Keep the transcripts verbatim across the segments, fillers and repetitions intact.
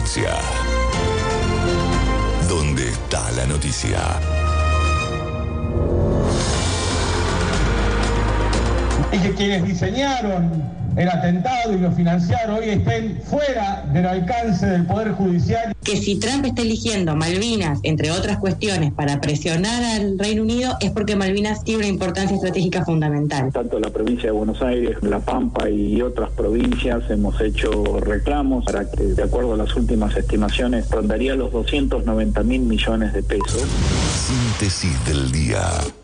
provincia. ¿Dónde está la noticia? Y que quienes diseñaron el atentado y lo financiaron hoy estén fuera del alcance del Poder Judicial. Que si Trump está eligiendo Malvinas, entre otras cuestiones, para presionar al Reino Unido, es porque Malvinas tiene una importancia estratégica fundamental. Tanto la provincia de Buenos Aires, La Pampa y otras provincias hemos hecho reclamos para que, de acuerdo a las últimas estimaciones, rondaría los doscientos noventa mil millones de pesos. Síntesis del día.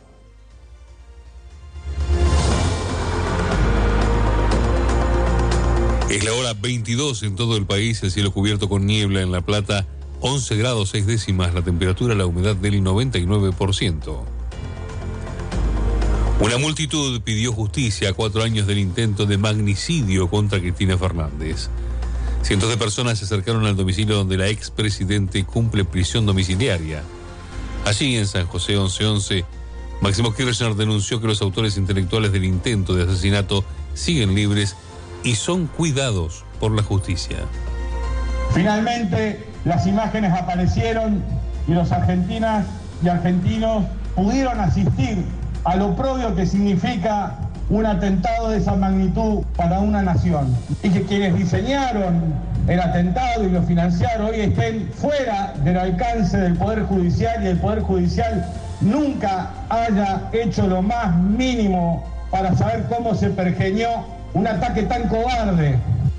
Es la hora veintidós en todo el país, el cielo cubierto con niebla en La Plata, once grados seis décimas, la temperatura, la humedad del noventa y nueve por ciento. Una multitud pidió justicia a cuatro años del intento de magnicidio contra Cristina Fernández. Cientos de personas se acercaron al domicilio donde la expresidente cumple prisión domiciliaria. Allí, en San José once once, Máximo Kirchner denunció que los autores intelectuales del intento de asesinato siguen libres y son cuidados por la justicia. Finalmente, las imágenes aparecieron y los argentinas y argentinos pudieron asistir al oprobio que significa un atentado de esa magnitud para una nación. Y que quienes diseñaron el atentado y lo financiaron hoy estén fuera del alcance del Poder Judicial y el Poder Judicial nunca haya hecho lo más mínimo para saber cómo se pergeñó un ataque tan cobarde.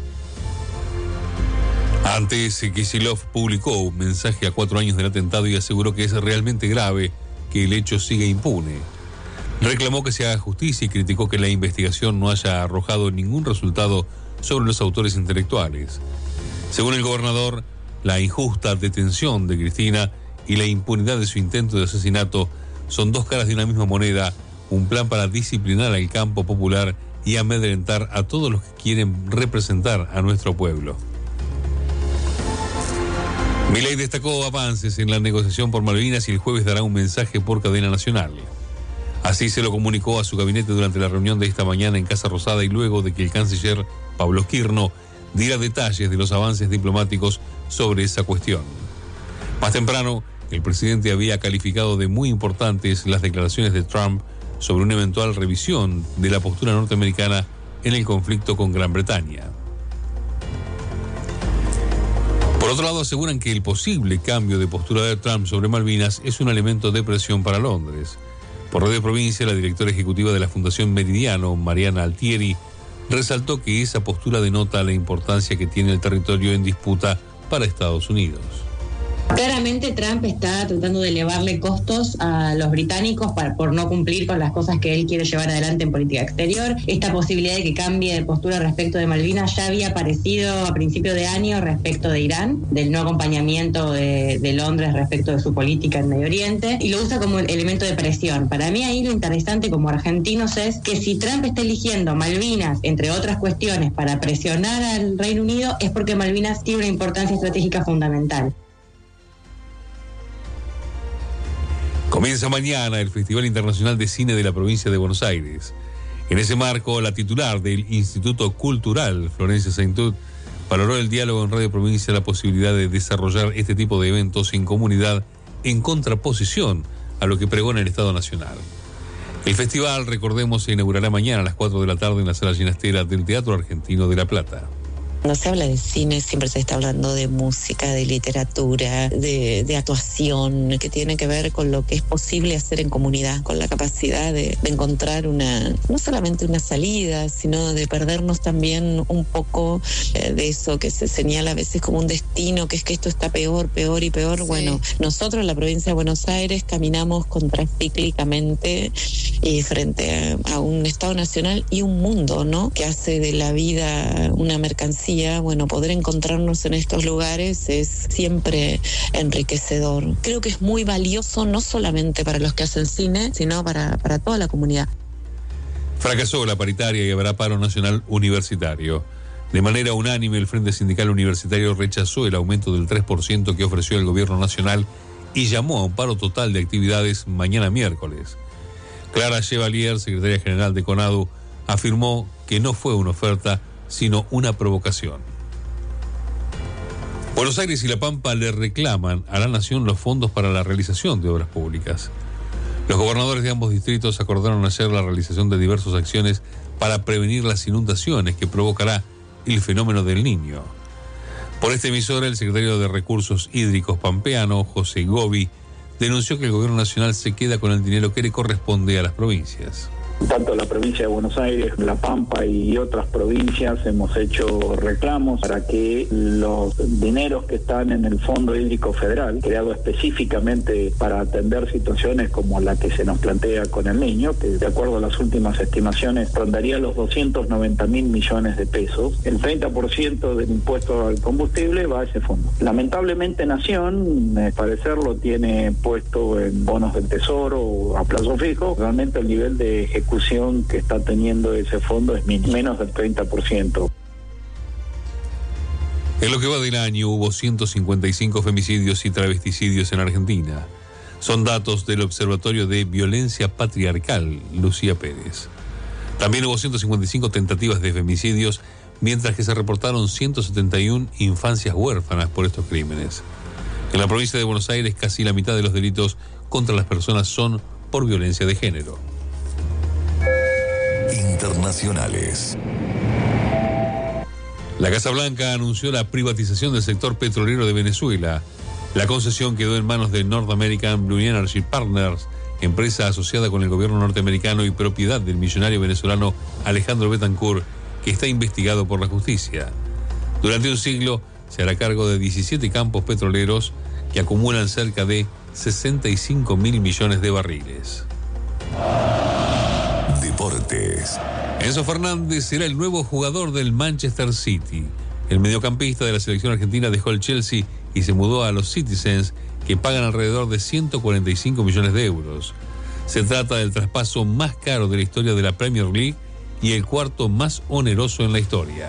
Antes, Kicillof publicó un mensaje a cuatro años del atentado y aseguró que es realmente grave que el hecho siga impune. Reclamó que se haga justicia y criticó que la investigación no haya arrojado ningún resultado sobre los autores intelectuales. Según el gobernador, la injusta detención de Cristina y la impunidad de su intento de asesinato son dos caras de una misma moneda, un plan para disciplinar al campo popular y amedrentar a todos los que quieren representar a nuestro pueblo. Milei destacó avances en la negociación por Malvinas y el jueves dará un mensaje por cadena nacional. Así se lo comunicó a su gabinete durante la reunión de esta mañana en Casa Rosada y luego de que el canciller Pablo Skirno diera detalles de los avances diplomáticos sobre esa cuestión. Más temprano, el presidente había calificado de muy importantes las declaraciones de Trump sobre una eventual revisión de la postura norteamericana en el conflicto con Gran Bretaña. Por otro lado, aseguran que el posible cambio de postura de Trump sobre Malvinas es un elemento de presión para Londres. Por Radio Provincia, la directora ejecutiva de la Fundación Meridiano, Mariana Altieri, resaltó que esa postura denota la importancia que tiene el territorio en disputa para Estados Unidos. Claramente Trump está tratando de elevarle costos a los británicos para, por no cumplir con las cosas que él quiere llevar adelante en política exterior. Esta posibilidad de que cambie de postura respecto de Malvinas ya había aparecido a principio de año respecto de Irán, del no acompañamiento de, de Londres respecto de su política en Medio Oriente, y lo usa como elemento de presión. Para mí ahí lo interesante como argentinos es que si Trump está eligiendo Malvinas, entre otras cuestiones, para presionar al Reino Unido, es porque Malvinas tiene una importancia estratégica fundamental. Comienza mañana el Festival Internacional de Cine de la provincia de Buenos Aires. En ese marco, la titular del Instituto Cultural, Florencia Saintud, valoró el diálogo en Radio Provincia la posibilidad de desarrollar este tipo de eventos en comunidad en contraposición a lo que pregona el Estado Nacional. El festival, recordemos, se inaugurará mañana a las cuatro de la tarde en la Sala Ginastera del Teatro Argentino de La Plata. Cuando se habla de cine siempre se está hablando de música, de literatura, de, de actuación, que tiene que ver con lo que es posible hacer en comunidad, con la capacidad de, de encontrar una, no solamente una salida, sino de perdernos también un poco eh, de eso que se señala a veces como un destino, que es que esto está peor, peor y peor. Sí. Bueno, nosotros en la provincia de Buenos Aires caminamos contracíclicamente y frente a, a un Estado Nacional y un mundo, ¿no?, que hace de la vida una mercancía. Bueno, poder encontrarnos en estos lugares es siempre enriquecedor. Creo que es muy valioso no solamente para los que hacen cine, sino para, para toda la comunidad. Fracasó la paritaria y habrá paro nacional universitario. De manera unánime, el Frente Sindical Universitario rechazó el aumento del tres por ciento que ofreció el gobierno nacional y llamó a un paro total de actividades mañana miércoles. Clara Chevalier, secretaria general de CONADU, afirmó que no fue una oferta, sino una provocación. Buenos Aires y La Pampa le reclaman a la Nación los fondos para la realización de obras públicas. Los gobernadores de ambos distritos acordaron ayer la realización de diversas acciones para prevenir las inundaciones que provocará el fenómeno del Niño. Por esta emisora, el secretario de Recursos Hídricos pampeano, José Gobi, denunció que el gobierno nacional se queda con el dinero que le corresponde a las provincias. Tanto la provincia de Buenos Aires, La Pampa y otras provincias hemos hecho reclamos para que los dineros que están en el Fondo Hídrico Federal, creado específicamente para atender situaciones como la que se nos plantea con el Niño, que de acuerdo a las últimas estimaciones rondaría los doscientos noventa mil millones de pesos, el treinta por ciento del impuesto al combustible va a ese fondo. Lamentablemente Nación, al parecer, lo tiene puesto en bonos del Tesoro o a plazo fijo. Realmente el nivel de ejecución que está teniendo ese fondo es menos del treinta por ciento. En lo que va del año hubo ciento cincuenta y cinco femicidios y travesticidios en Argentina. Son datos del Observatorio de Violencia Patriarcal, Lucía Pérez. También hubo ciento cincuenta y cinco tentativas de femicidios, mientras que se reportaron ciento setenta y una infancias huérfanas por estos crímenes. En la provincia de Buenos Aires, casi la mitad de los delitos contra las personas son por violencia de género. Internacionales. La Casa Blanca anunció la privatización del sector petrolero de Venezuela. La concesión quedó en manos de North American Blue Energy Partners, empresa asociada con el gobierno norteamericano y propiedad del millonario venezolano Alejandro Betancourt, que está investigado por la justicia. Durante un siglo se hará cargo de diecisiete campos petroleros que acumulan cerca de sesenta y cinco mil millones de barriles. Deportes. Enzo Fernández será el nuevo jugador del Manchester City. El mediocampista de la selección argentina dejó el Chelsea y se mudó a los Citizens, que pagan alrededor de ciento cuarenta y cinco millones de euros. Se trata del traspaso más caro de la historia de la Premier League y el cuarto más oneroso en la historia.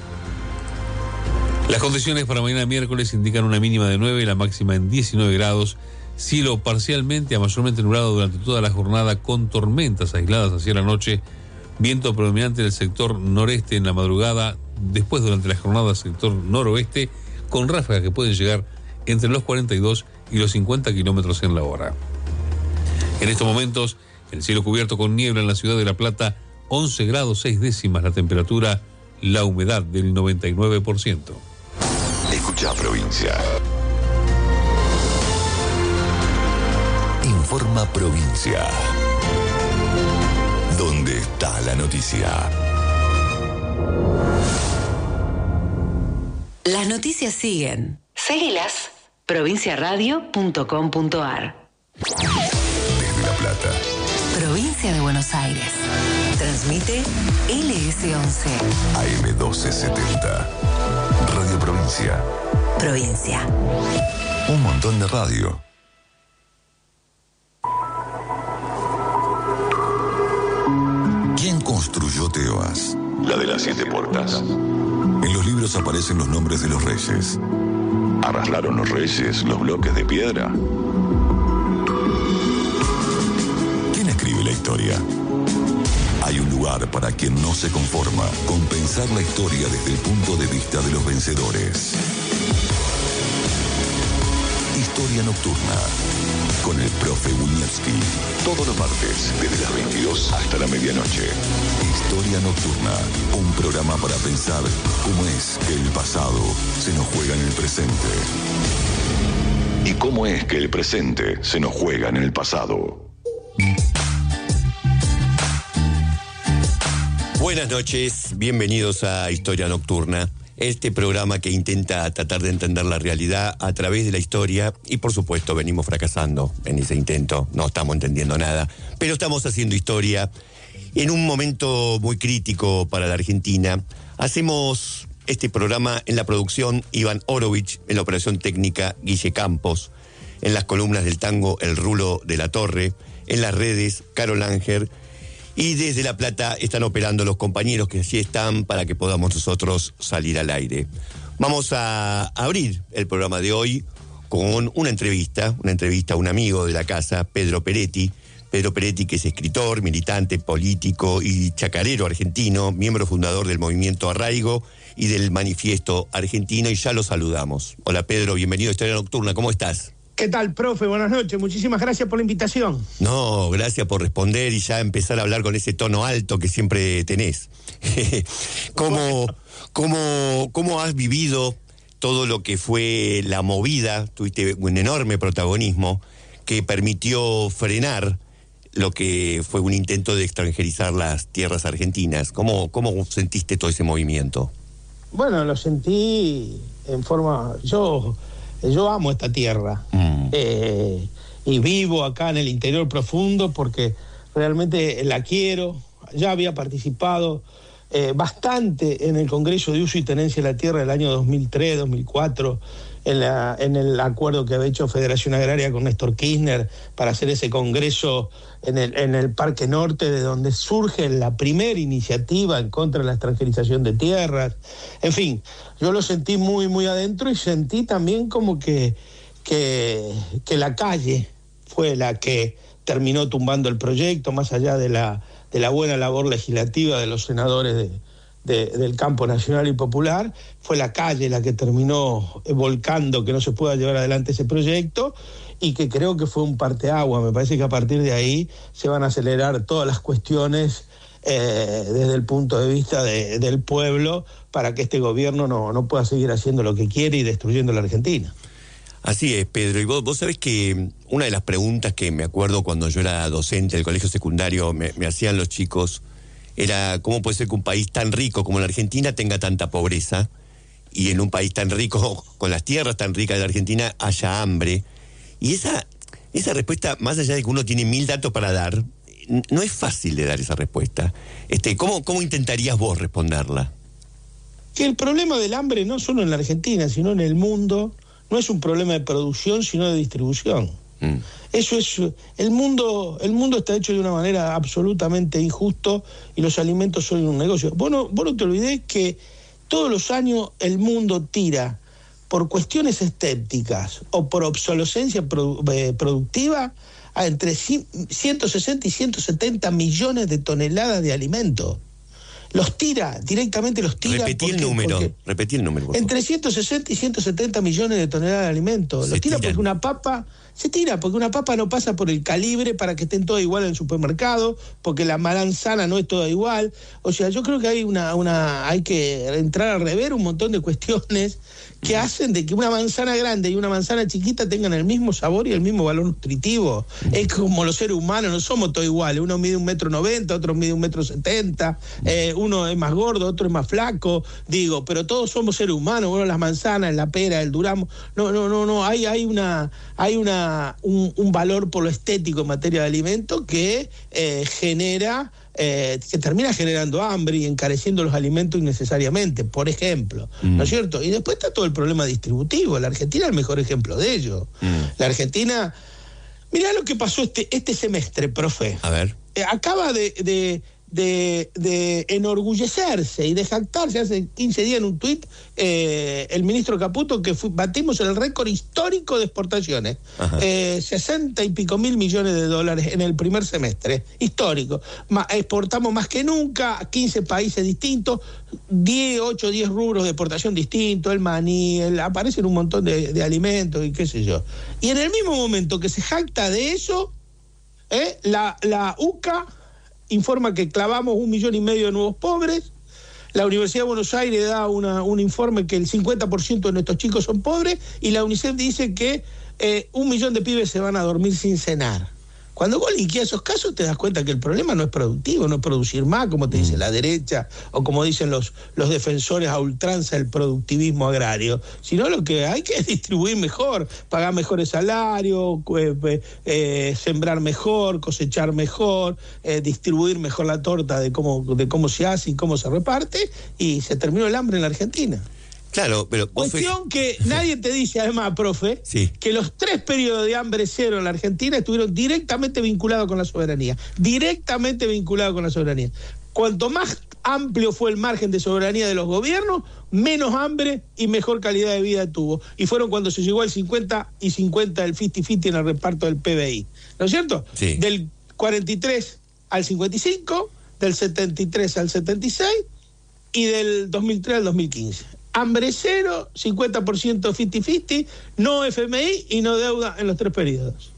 Las condiciones para mañana miércoles indican una mínima de nueve y la máxima en diecinueve grados. Cielo parcialmente a mayormente nublado durante toda la jornada, con tormentas aisladas hacia la noche. Viento predominante del sector noreste en la madrugada, después durante la jornada sector noroeste, con ráfagas que pueden llegar entre los cuarenta y dos y los cincuenta kilómetros en la hora. En estos momentos, el cielo cubierto con niebla en la ciudad de La Plata, once grados seis décimas la temperatura, la humedad del noventa y nueve por ciento. Escucha Provincia. Informa Provincia. ¿Dónde está la noticia? Las noticias siguen. Seguilas. provincia radio punto com punto a r. Desde La Plata. Provincia de Buenos Aires. Transmite L S once. A M doce setenta. Radio Provincia. Provincia. Un montón de radio. ¿Quién construyó Tebas? La de las siete puertas. En los libros aparecen los nombres de los reyes. ¿Arrastraron los reyes los bloques de piedra? ¿Quién escribe la historia? Hay un lugar para quien no se conforma con pensar la historia desde el punto de vista de los vencedores. Historia Nocturna, con el profe Wieniawski. Todos los martes, desde las veintidós hasta la medianoche. Historia Nocturna, un programa para pensar cómo es que el pasado se nos juega en el presente. Y cómo es que el presente se nos juega en el pasado. Buenas noches, bienvenidos a Historia Nocturna. Este programa que intenta tratar de entender la realidad a través de la historia, y por supuesto venimos fracasando en ese intento, no estamos entendiendo nada, pero estamos haciendo historia en un momento muy crítico para la Argentina. Hacemos este programa en la producción Iván Orovich, en la operación técnica Guille Campos, en las columnas del tango El Rulo de la Torre, en las redes Carol Ángel. Y desde La Plata están operando los compañeros que allí están para que podamos nosotros salir al aire. Vamos a abrir el programa de hoy con una entrevista, una entrevista a un amigo de la casa, Pedro Peretti, Pedro Peretti, que es escritor, militante, político y chacarero argentino, miembro fundador del movimiento Arraigo y del Manifiesto Argentino, y ya lo saludamos. Hola Pedro, bienvenido a Historia Nocturna, ¿cómo estás? ¿Qué tal, profe? Buenas noches, muchísimas gracias por la invitación. No, gracias por responder y ya empezar a hablar con ese tono alto que siempre tenés. ¿Cómo, cómo, ¿Cómo has vivido todo lo que fue la movida? Tuviste un enorme protagonismo que permitió frenar lo que fue un intento de extranjerizar las tierras argentinas. ¿Cómo, cómo sentiste todo ese movimiento? Bueno, lo sentí en forma... Yo, yo amo esta tierra mm. eh, y vivo acá en el interior profundo porque realmente la quiero. Ya había participado eh, bastante en el Congreso de Uso y Tenencia de la Tierra del año dos mil tres, dos mil cuatro, en, la, en el acuerdo que había hecho Federación Agraria con Néstor Kirchner para hacer ese congreso en el, en el Parque Norte, de donde surge la primera iniciativa en contra de la extranjerización de tierras. En fin, yo lo sentí muy, muy adentro y sentí también como que, que, que la calle fue la que terminó tumbando el proyecto, más allá de la, de la buena labor legislativa de los senadores de De, del campo nacional y popular. Fue la calle la que terminó volcando que no se pueda llevar adelante ese proyecto y que creo que fue un parteaguas. Me parece que a partir de ahí se van a acelerar todas las cuestiones eh, desde el punto de vista de, del pueblo para que este gobierno no, no pueda seguir haciendo lo que quiere y destruyendo la Argentina. Así es, Pedro. Y vos, vos sabés que una de las preguntas que me acuerdo cuando yo era docente del colegio secundario me, me hacían los chicos era cómo puede ser que un país tan rico como la Argentina tenga tanta pobreza y en un país tan rico, con las tierras tan ricas de la Argentina, haya hambre. Y esa, esa respuesta, más allá de que uno tiene mil datos para dar, no es fácil de dar esa respuesta. Este, ¿cómo, cómo intentarías vos responderla? Que el problema del hambre no solo en la Argentina, sino en el mundo, no es un problema de producción, sino de distribución. Mm. Eso es, el mundo, el mundo está hecho de una manera absolutamente injusto y los alimentos son un negocio. Vos no, vos no te olvidés que todos los años el mundo tira, por cuestiones estéticas o por obsolescencia produ, eh, productiva, a entre ciento sesenta y ciento setenta millones de toneladas de alimentos. Los tira, directamente los tira. Repetí el número, repetí el número. Entre ciento sesenta y ciento setenta millones de toneladas de alimentos. Los tira porque una papa, se tira porque una papa no pasa por el calibre para que estén todas igual en el supermercado, porque la manzana no es toda igual. O sea, yo creo que hay una, una, hay que entrar a rever un montón de cuestiones que hacen de que una manzana grande y una manzana chiquita tengan el mismo sabor y el mismo valor nutritivo. Es como los seres humanos, no somos todos iguales. Uno mide un metro noventa, otro mide un metro setenta, eh, uno es más gordo, otro es más flaco, digo, pero todos somos seres humanos. Bueno, las manzanas, la pera, el durazno, no, no, no, no, hay, hay una, hay una, un, un valor por lo estético en materia de alimento que eh, genera Eh, que termina generando hambre y encareciendo los alimentos innecesariamente, por ejemplo, mm. ¿no es cierto? Y después está todo el problema distributivo. La Argentina es el mejor ejemplo de ello. Mm. La Argentina, mirá lo que pasó este, este semestre, profe. A ver. Eh, acaba de, de, de, de enorgullecerse y de jactarse hace quince días en un tuit eh, el ministro Caputo que fu, batimos el récord histórico de exportaciones. Eh, sesenta y pico mil millones de dólares en el primer semestre, histórico. Ma, exportamos más que nunca a quince países distintos, diez, ocho, diez rubros de exportación distintos, el maní, el, aparecen un montón de, de alimentos y qué sé yo. Y en el mismo momento que se jacta de eso, eh, la, la U C A informa que clavamos un millón y medio de nuevos pobres. La Universidad de Buenos Aires da una, un informe que el cincuenta por ciento de nuestros chicos son pobres y la UNICEF dice que eh, un millón de pibes se van a dormir sin cenar. Cuando vos liquidás esos casos te das cuenta que el problema no es productivo, no es producir más, como te dice la derecha, o como dicen los, los defensores a ultranza del productivismo agrario, sino lo que hay que es distribuir mejor, pagar mejores salarios, eh, eh, sembrar mejor, cosechar mejor, eh, distribuir mejor la torta de cómo, de cómo se hace y cómo se reparte, y se terminó el hambre en la Argentina. Claro, pero... Cuestión que nadie te dice, además, profe, sí. que los tres periodos de hambre cero en la Argentina estuvieron directamente vinculados con la soberanía. Directamente vinculados con la soberanía. Cuanto más amplio fue el margen de soberanía de los gobiernos, menos hambre y mejor calidad de vida tuvo. Y fueron cuando se llegó al cincuenta y cincuenta, el cincuenta cincuenta en el reparto del P B I. ¿No es cierto? Sí. Del cuarenta y tres al cincuenta y cinco, del setenta y tres al setenta y seis y del dos mil tres al dos mil quince. Hambre cero, cincuenta por ciento cincuenta cincuenta, no F M I y no deuda en los tres periodos.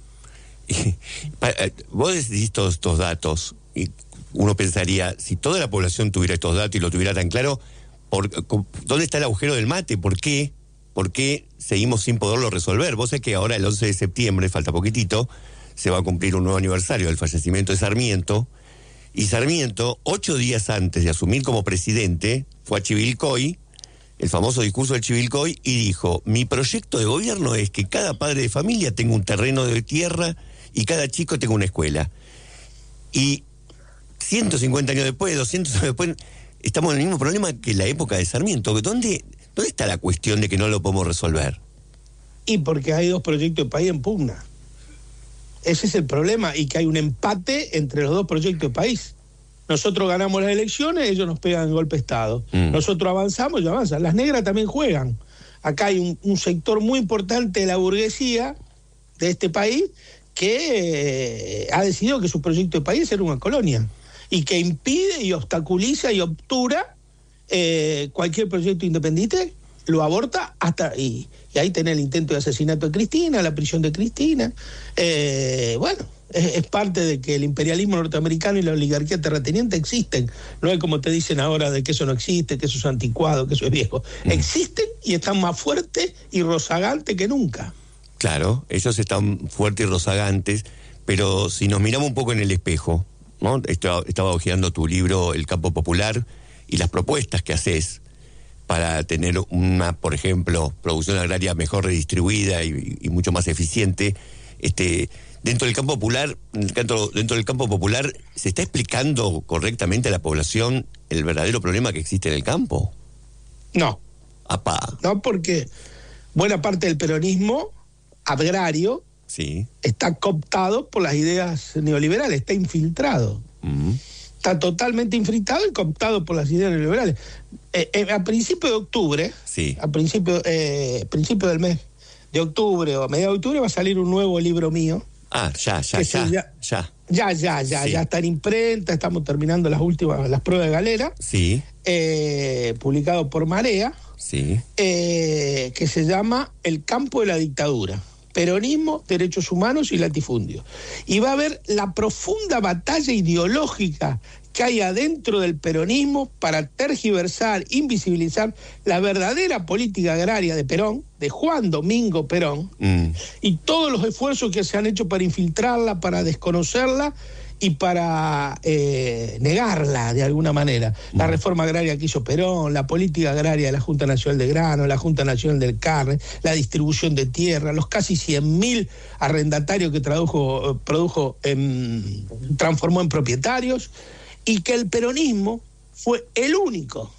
Vos decís todos estos datos y uno pensaría, si toda la población tuviera estos datos y lo tuviera tan claro, ¿por, ¿dónde está el agujero del mate? ¿Por qué? ¿Por qué seguimos sin poderlo resolver? Vos sabés que ahora el once de septiembre, falta poquitito, se va a cumplir un nuevo aniversario del fallecimiento de Sarmiento, y Sarmiento, ocho días antes de asumir como presidente, fue a Chivilcoy, el famoso discurso del Chivilcoy, y dijo: mi proyecto de gobierno es que cada padre de familia tenga un terreno de tierra y cada chico tenga una escuela. Y ciento cincuenta años después, doscientos años después, estamos en el mismo problema que la época de Sarmiento. ¿Dónde, dónde está la cuestión de que no lo podemos resolver? Y porque hay dos proyectos de país en pugna. Ese es el problema, y que hay un empate entre los dos proyectos de país. Nosotros ganamos las elecciones, ellos nos pegan golpe de Estado. Mm. Nosotros avanzamos, ellos avanzan. Las negras también juegan. Acá hay un, un sector muy importante de la burguesía de este país que eh, ha decidido que su proyecto de país es ser una colonia y que impide y obstaculiza y obtura eh, cualquier proyecto independiente, lo aborta hasta... Y, y ahí tenés el intento de asesinato de Cristina, la prisión de Cristina. Eh, bueno, es, es parte de que el imperialismo norteamericano y la oligarquía terrateniente existen. No es como te dicen ahora de que eso no existe, que eso es anticuado, que eso es viejo. Mm. Existen y están más fuertes y rozagantes que nunca. Claro, ellos están fuertes y rozagantes, pero si nos miramos un poco en el espejo, ¿no? Estaba, estaba hojeando tu libro El Campo Popular y las propuestas que haces para tener una, por ejemplo, producción agraria mejor redistribuida y, y mucho más eficiente. Este, dentro del campo popular, dentro, dentro del campo popular, ¿se está explicando correctamente a la población el verdadero problema que existe en el campo? No. Apá. No, porque buena parte del peronismo agrario sí. está cooptado por las ideas neoliberales, está infiltrado. Uh-huh. Está totalmente infiltrado y cooptado por las ideas neoliberales. Eh, eh, a principio de octubre, sí. a principio, eh, principio del mes de octubre o a mediados de octubre va a salir un nuevo libro mío. Ah, ya, ya, ya, ya, ya. Ya, ya, ya, sí. ya está en imprenta, estamos terminando las últimas, las pruebas de galera. Sí. Eh, publicado por Marea. Sí. Eh, que se llama El campo de la dictadura. Peronismo, derechos humanos y latifundio. Y va a haber la profunda batalla ideológica que hay adentro del peronismo para tergiversar, invisibilizar la verdadera política agraria de Perón, de Juan Domingo Perón, mm. y todos los esfuerzos que se han hecho para infiltrarla, para desconocerla y para eh, negarla de alguna manera. La reforma agraria que hizo Perón, la política agraria de la Junta Nacional de Grano, la Junta Nacional del Carne, la distribución de tierra, los casi cien mil arrendatarios que tradujo, produjo, en, transformó en propietarios, y que el peronismo fue el único,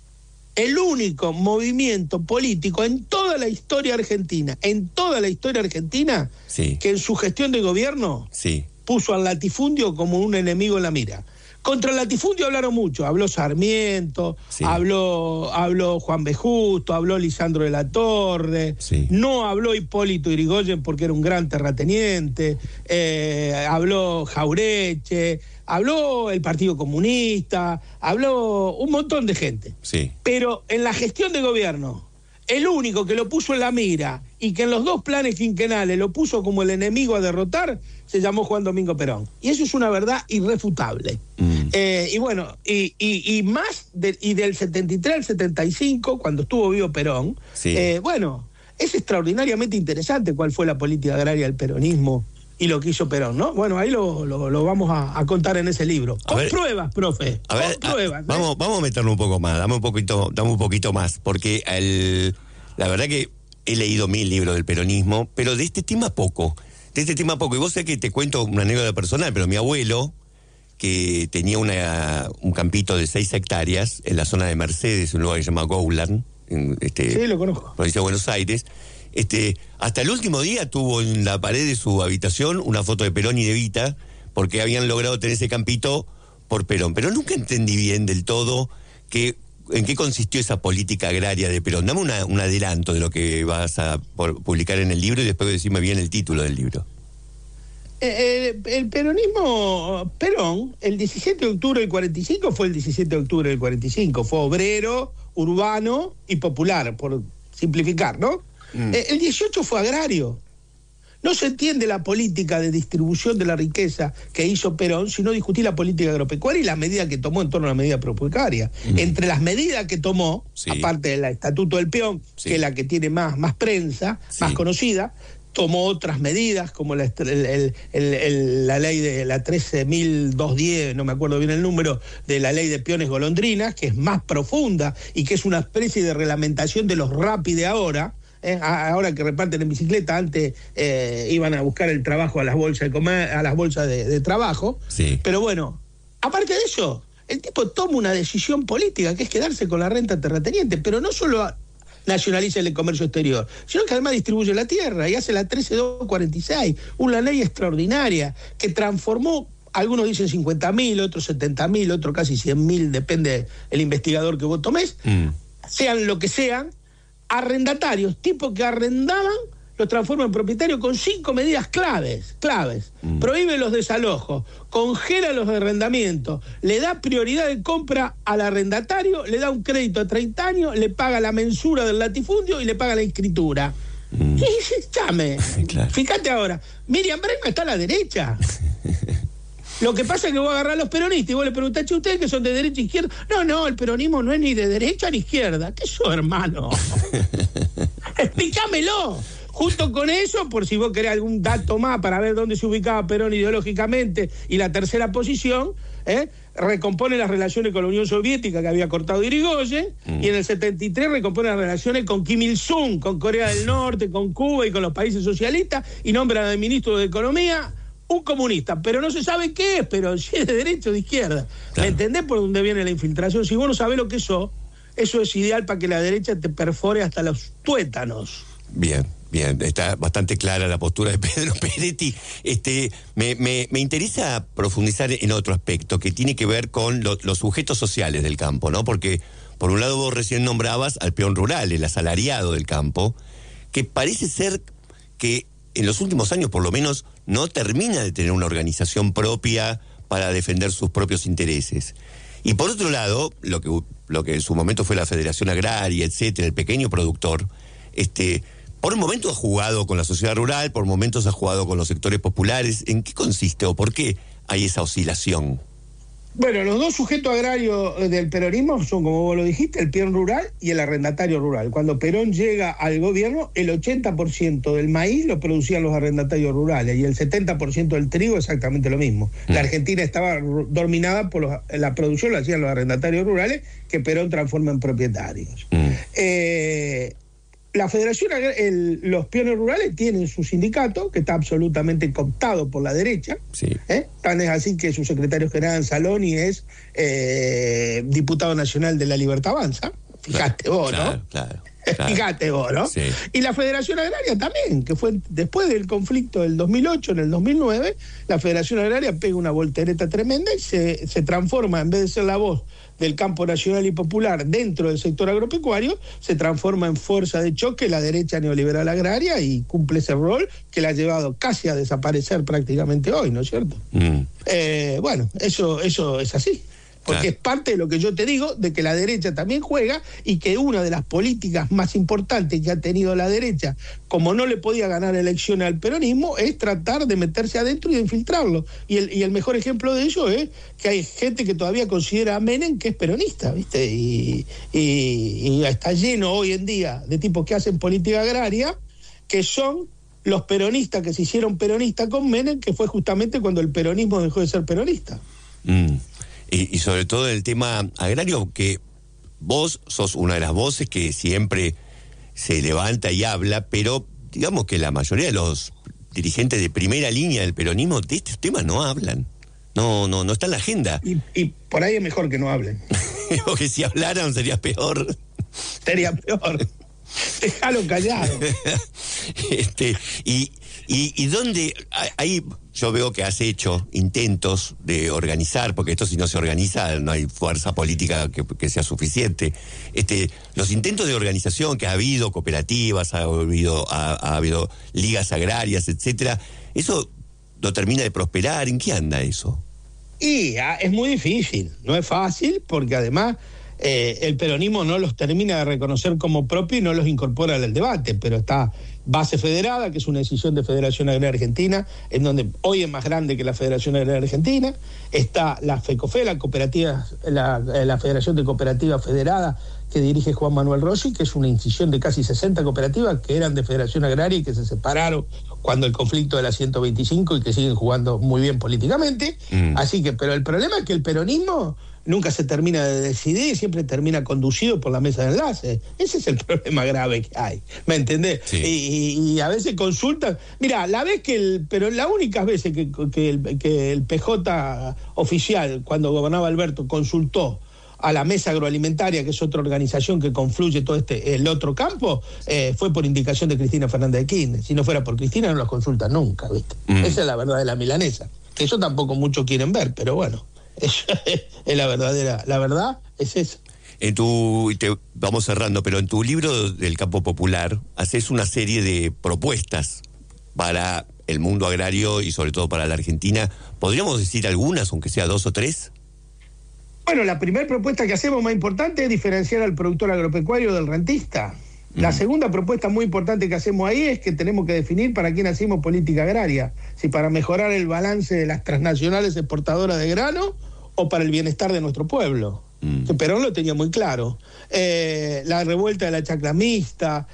el único movimiento político en toda la historia argentina, en toda la historia argentina, sí. que en su gestión de gobierno sí. puso al latifundio como un enemigo en la mira. Contra el latifundio hablaron mucho, habló Sarmiento, sí. habló, habló Juan B. Justo, habló Lisandro de la Torre, sí. no habló Hipólito Yrigoyen porque era un gran terrateniente, eh, habló Jaureche, habló el Partido Comunista, habló un montón de gente. Sí. Pero en la gestión de gobierno, el único que lo puso en la mira y que en los dos planes quinquenales lo puso como el enemigo a derrotar, se llamó Juan Domingo Perón. Y eso es una verdad irrefutable. Mm. Eh, y bueno, y, y, y más, de, y del setenta y tres al setenta y cinco, cuando estuvo vivo Perón, sí. eh, bueno, es extraordinariamente interesante cuál fue la política agraria del peronismo y lo que hizo Perón, ¿no? Bueno, ahí lo, lo, lo vamos a, a contar en ese libro. A Con ver, pruebas, profe. A ver, con pruebas. A, vamos, vamos a meterlo un poco más, dame un poquito, dame un poquito más, porque el, la verdad que he leído mil libros del peronismo, pero de este tema poco. De este tema poco. Y vos sabés que te cuento una anécdota personal, pero mi abuelo, que tenía una, un campito de seis hectáreas en la zona de Mercedes, un lugar que se llama Gowland, en este, sí, lo conozco. provincia de Buenos Aires, este, hasta el último día tuvo en la pared de su habitación una foto de Perón y de Evita, porque habían logrado tener ese campito por Perón. Pero nunca entendí bien del todo que, en qué consistió esa política agraria de Perón. Dame una, un adelanto de lo que vas a publicar en el libro y después decime bien el título del libro. Eh, el peronismo, Perón, el diecisiete de octubre del cuarenta y cinco fue el diecisiete de octubre del cuarenta y cinco, fue obrero, urbano y popular, por simplificar, ¿no? Mm. Eh, el dieciocho fue agrario. No se entiende la política de distribución de la riqueza que hizo Perón si no discutir la política agropecuaria y las medidas que tomó en torno a la medida agropecuaria. Mm. Entre las medidas que tomó, sí. aparte del Estatuto del Peón, sí. que es la que tiene más, más prensa, sí. más conocida, tomó otras medidas como la, el, el, el, el, la ley de la trece mil doscientos diez, no me acuerdo bien el número, de la ley de peones golondrinas, que es más profunda y que es una especie de reglamentación de los rapi de ahora. Eh, ahora que reparten en bicicleta, antes eh, iban a buscar el trabajo a las bolsas de comer, a las bolsas de, de trabajo. Sí. Pero bueno, aparte de eso, el tipo toma una decisión política que es quedarse con la renta terrateniente, pero no solo nacionaliza el comercio exterior, sino que además distribuye la tierra y hace la trece mil doscientos cuarenta y seis, una ley extraordinaria que transformó, algunos dicen cincuenta mil, otros setenta mil, otros casi cien mil, depende del investigador que vos tomes, mm. sean lo que sean, arrendatarios, tipos que arrendaban, los transforma en propietarios con cinco medidas claves, claves. Mm. Prohíbe los desalojos, congela los arrendamientos, le da prioridad de compra al arrendatario, le da un crédito a treinta años, le paga la mensura del latifundio y le paga la escritura. Mm. Y llame, claro. Fíjate ahora, Miriam Bregman está a la derecha. Lo que pasa es que vos agarrás a los peronistas y vos le preguntás a ustedes que son de derecha e izquierda. No, no, el peronismo no es ni de derecha ni izquierda. ¿Qué sos, hermano? Explícamelo. Junto con eso, por si vos querés algún dato más para ver dónde se ubicaba Perón ideológicamente, y la tercera posición, ¿eh? recompone las relaciones con la Unión Soviética que había cortado Irigoyen, mm. y en el setenta y tres recompone las relaciones con Kim Il-sung, con Corea del Norte, con Cuba y con los países socialistas, y nombra al ministro de Economía un comunista, pero no se sabe qué es, pero si es de derecha o de izquierda. Claro. ¿Me entendés por dónde viene la infiltración? Si vos no sabés lo que sos, eso es ideal para que la derecha te perfore hasta los tuétanos. Bien, bien, está bastante clara la postura de Pedro Peretti. Este, me, me, me interesa profundizar en otro aspecto que tiene que ver con lo, los sujetos sociales del campo, ¿no? Porque, por un lado, vos recién nombrabas al peón rural, el asalariado del campo, que parece ser que en los últimos años, por lo menos, no termina de tener una organización propia para defender sus propios intereses. Y por otro lado, lo que, lo que en su momento fue la Federación Agraria, etcétera, el pequeño productor, este, por momentos ha jugado con la sociedad rural, por momentos ha jugado con los sectores populares. ¿En qué consiste o por qué hay esa oscilación? Bueno, los dos sujetos agrarios del peronismo son, como vos lo dijiste, el peón rural y el arrendatario rural. Cuando Perón llega al gobierno, el ochenta por ciento del maíz lo producían los arrendatarios rurales y el setenta por ciento del trigo exactamente lo mismo. Mm. La Argentina estaba dominada por los, la producción, lo hacían los arrendatarios rurales, que Perón transforma en propietarios. Mm. Eh, La Federación, el, los peones rurales tienen su sindicato, que está absolutamente cooptado por la derecha. Sí. ¿eh? Tan es así que su secretario general Saloni es eh, diputado nacional de La Libertad Avanza. Fíjate claro, vos, ¿no? Claro, claro. Claro. Fíjate vos, ¿no? Sí. Y la Federación Agraria también, que fue después del conflicto del dos mil ocho, en el dos mil nueve, la Federación Agraria pega una voltereta tremenda y se, se transforma, en vez de ser la voz del campo nacional y popular dentro del sector agropecuario, se transforma en fuerza de choque la derecha neoliberal agraria y cumple ese rol que la ha llevado casi a desaparecer prácticamente hoy, ¿no es cierto? Mm. Eh, bueno, eso, eso es así. Porque claro. es parte de lo que yo te digo, de que la derecha también juega y que una de las políticas más importantes que ha tenido la derecha, como no le podía ganar elecciones al peronismo, es tratar de meterse adentro y de infiltrarlo. Y el, y el mejor ejemplo de ello es que hay gente que todavía considera a Menem que es peronista, ¿viste? Y, y, y está lleno hoy en día de tipos que hacen política agraria, que son los peronistas que se hicieron peronistas con Menem, que fue justamente cuando el peronismo dejó de ser peronista. Mm. Y, y sobre todo el tema agrario, que vos sos una de las voces que siempre se levanta y habla, pero digamos que la mayoría de los dirigentes de primera línea del peronismo de estos temas no hablan. No, no, no está en la agenda. Y, y por ahí es mejor que no hablen. Porque si hablaran sería peor. Sería peor. Déjalo callado. este, y, y, y dónde ahí yo veo que has hecho intentos de organizar, porque esto si no se organiza no hay fuerza política que, que sea suficiente. Este, los intentos de organización que ha habido, cooperativas, ha habido, ha, ha habido ligas agrarias, etcétera, eso no termina de prosperar. ¿En qué anda eso? Y ah, es muy difícil, no es fácil, porque además eh, el peronismo no los termina de reconocer como propio y no los incorpora al debate, pero está Base Federada, que es una decisión de Federación Agraria Argentina, en donde hoy es más grande que la Federación Agraria Argentina. Está la FECOFE, la cooperativa, la, la Federación de Cooperativas Federada, que dirige Juan Manuel Rossi, que es una incisión de casi sesenta cooperativas que eran de Federación Agraria y que se separaron cuando el conflicto de la ciento veinticinco y que siguen jugando muy bien políticamente. Mm. Así que, pero el problema es que el peronismo nunca se termina de decidir y siempre termina conducido por la mesa de enlace. Ese es el problema grave que hay, ¿me entendés? Sí. Y, y a veces consultan. Mira, la vez que el, pero las únicas veces que, que, el, que el P J oficial, cuando gobernaba Alberto, consultó a la Mesa Agroalimentaria, que es otra organización que confluye todo este el otro campo, eh, fue por indicación de Cristina Fernández de Kirchner. Si no fuera por Cristina, no los consultan nunca, ¿viste? Mm. Esa es la verdad de la milanesa, que eso tampoco muchos quieren ver, pero bueno, eso es, es la verdadera, la verdad es esa. En tu, te, vamos cerrando, pero en tu libro del campo popular haces una serie de propuestas para el mundo agrario y sobre todo para la Argentina. ¿Podríamos decir algunas, aunque sea dos o tres? Bueno, la primera propuesta que hacemos más importante es diferenciar al productor agropecuario del rentista. La uh-huh. segunda propuesta muy importante que hacemos ahí es que tenemos que definir para quién hacemos política agraria. Si para mejorar el balance de las transnacionales exportadoras de grano o para el bienestar de nuestro pueblo. Mm. Que Perón lo tenía muy claro. Eh, la revuelta de la chacra mixta,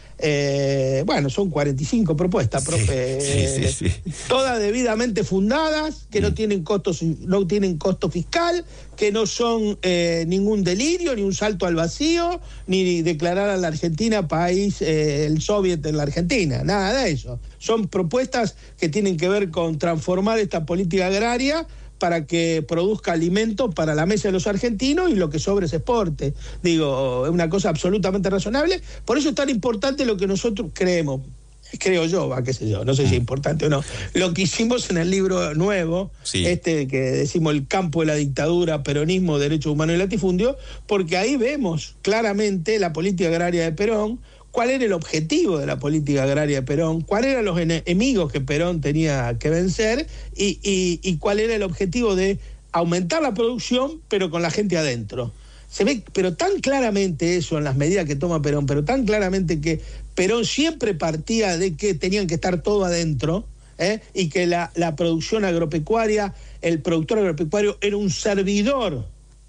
eh, bueno, son cuarenta y cinco propuestas, sí, profe, sí, sí, sí. todas debidamente fundadas, que mm. no tienen costos, no tienen costo fiscal, que no son eh, ningún delirio, ni un salto al vacío, ni declarar a la Argentina país, eh, el soviet en la Argentina, nada de eso. Son propuestas que tienen que ver con transformar esta política agraria para que produzca alimento para la mesa de los argentinos y lo que sobre se exporte. Digo, es una cosa absolutamente razonable. Por eso es tan importante lo que nosotros creemos, creo yo, va, qué sé yo, no sé si es importante o no, lo que hicimos en el libro nuevo, sí. este que decimos El campo de la dictadura, peronismo, derechos humanos y latifundio, porque ahí vemos claramente la política agraria de Perón, cuál era el objetivo de la política agraria de Perón, cuáles eran los enemigos que Perón tenía que vencer y, y, y cuál era el objetivo de aumentar la producción, pero con la gente adentro. Se ve, pero tan claramente eso en las medidas que toma Perón, pero tan claramente que Perón siempre partía de que tenían que estar todo adentro, ¿eh? y que la, la producción agropecuaria, el productor agropecuario era un servidor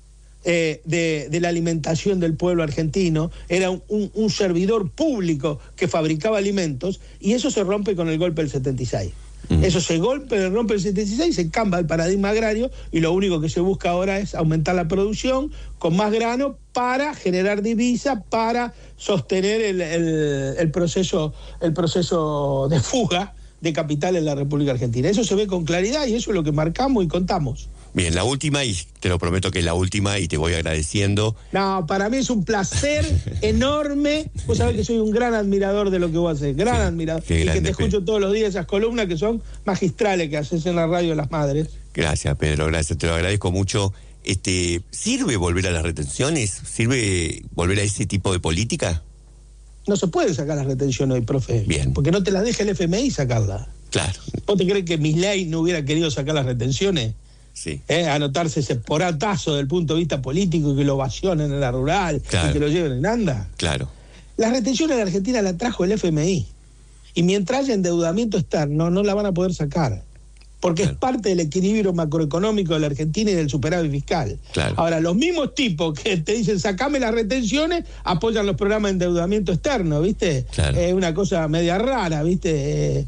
Eh, de, de la alimentación del pueblo argentino, era un, un, un servidor público que fabricaba alimentos, y eso se rompe con el golpe del setenta y seis. Mm. Eso se golpe, rompe el setenta y seis, se cambia el paradigma agrario, y lo único que se busca ahora es aumentar la producción con más grano para generar divisa, para sostener el, el, el, proceso, el proceso de fuga de capital en la República Argentina. Eso se ve con claridad y eso es lo que marcamos y contamos. Bien, la última, y te lo prometo que es la última y te voy agradeciendo. No, para mí es un placer enorme. Vos sabés que soy un gran admirador de lo que vos haces, gran sí, admirador. Y que te escucho todos los días esas columnas que son magistrales que haces en la radio de las madres. Gracias, Pedro, gracias, te lo agradezco mucho. Este, ¿sirve volver a las retenciones? ¿Sirve volver a ese tipo de política? No se puede sacar las retenciones hoy, profe. Bien. Porque no te las deja el F M I sacarlas. Claro. ¿Vos te crees que Milei no hubiera querido sacar las retenciones? Sí. Eh, anotarse ese poratazo del punto de vista político y que lo ovacionen en la rural, claro. y que lo lleven en anda. Claro. Las retenciones de Argentina la trajo el F M I. Y mientras haya endeudamiento externo, no la van a poder sacar. Porque claro. es parte del equilibrio macroeconómico de la Argentina y del superávit fiscal. Claro. Ahora, los mismos tipos que te dicen sacame las retenciones, apoyan los programas de endeudamiento externo, ¿viste? Claro. Es una cosa media rara, ¿viste? Eh,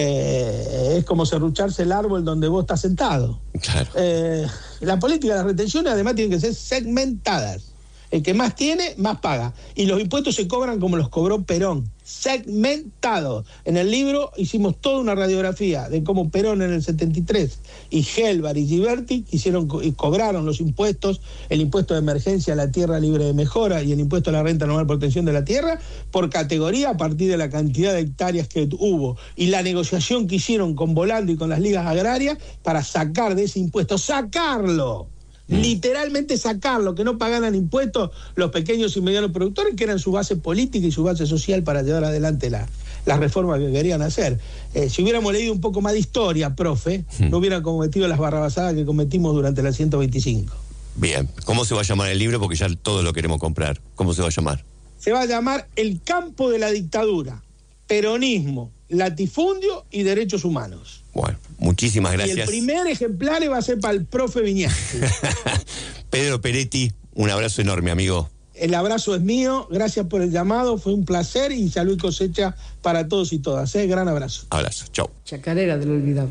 eh, es como serrucharse el árbol donde vos estás sentado. Claro. Eh, la política de las retenciones además tienen que ser segmentadas. El que más tiene, más paga. Y los impuestos se cobran como los cobró Perón, segmentado. En el libro hicimos toda una radiografía de cómo Perón en el setenta y tres y Gelbar y Giberti hicieron y cobraron los impuestos, el impuesto de emergencia a la tierra libre de mejora y el impuesto a la renta anual por protección de la tierra, por categoría a partir de la cantidad de hectáreas que hubo. Y la negociación que hicieron con Volando y con las ligas agrarias para sacar de ese impuesto, ¡sacarlo! Mm. Literalmente sacarlo, que no pagaran impuestos los pequeños y medianos productores, que eran su base política y su base social para llevar adelante la, las reformas que querían hacer. Eh, si hubiéramos leído un poco más de historia, profe, hmm. no hubieran cometido las barrabasadas que cometimos durante la ciento veinticinco. Bien, ¿cómo se va a llamar el libro? Porque ya todos lo queremos comprar. ¿Cómo se va a llamar? Se va a llamar El campo de la dictadura, peronismo, latifundio y derechos humanos. Bueno, muchísimas gracias. Y el primer ejemplar va a ser para el profe Viñasti. Pedro Peretti, un abrazo enorme, amigo. El abrazo es mío, gracias por el llamado, fue un placer y salud y cosecha para todos y todas. ¿eh? Gran abrazo. Abrazo, chau. Chacarera del olvidado.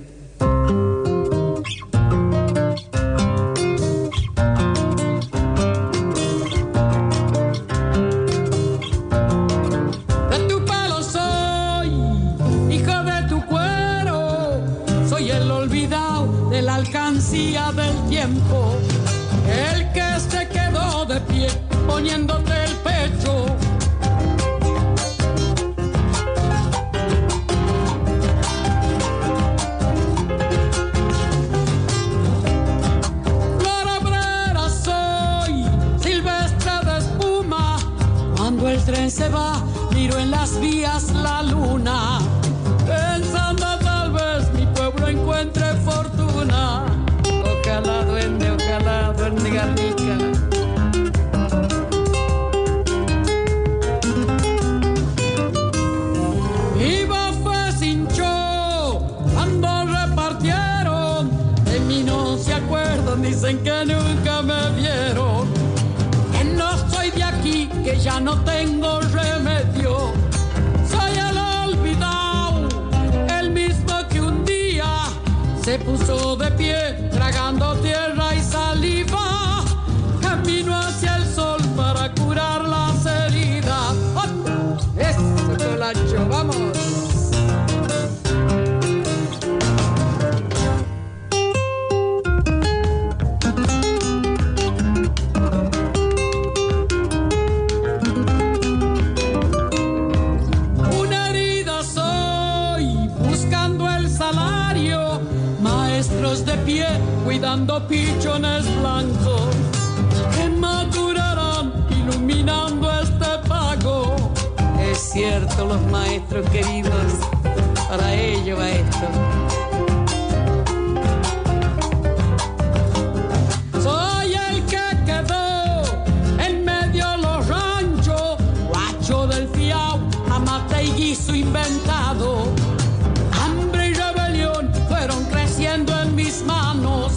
Del tiempo, el que se quedó de pie poniéndote el pecho. Flor obrera soy, silvestre de espuma. Cuando el tren se va, miro en las vías la luna, pensando tal vez mi pueblo encuentre fortuna. Ojalá duende, ojalá duende garnica. Iba fue cinchó cuando repartieron. De mí no se acuerdan, dicen que nunca me vieron. Que no soy de aquí, que ya no tengo remedio. Soy el olvidado, el mismo que un día se puso de pie, tragando tierra y saliva, camino hacia el sol para curar las heridas. ¡Oh! ¡Eso, Colacho! ¡Vamos! Una herida soy, buscando el salario, maestros de pie, cuidando pichones blancos que madurarán iluminando este pago. Es cierto, los maestros queridos, para ello va esto. Soy el que quedó en medio de los ranchos, guacho del fiao, amate y guiso inventado. Hambre y rebelión fueron creciendo en mis manos.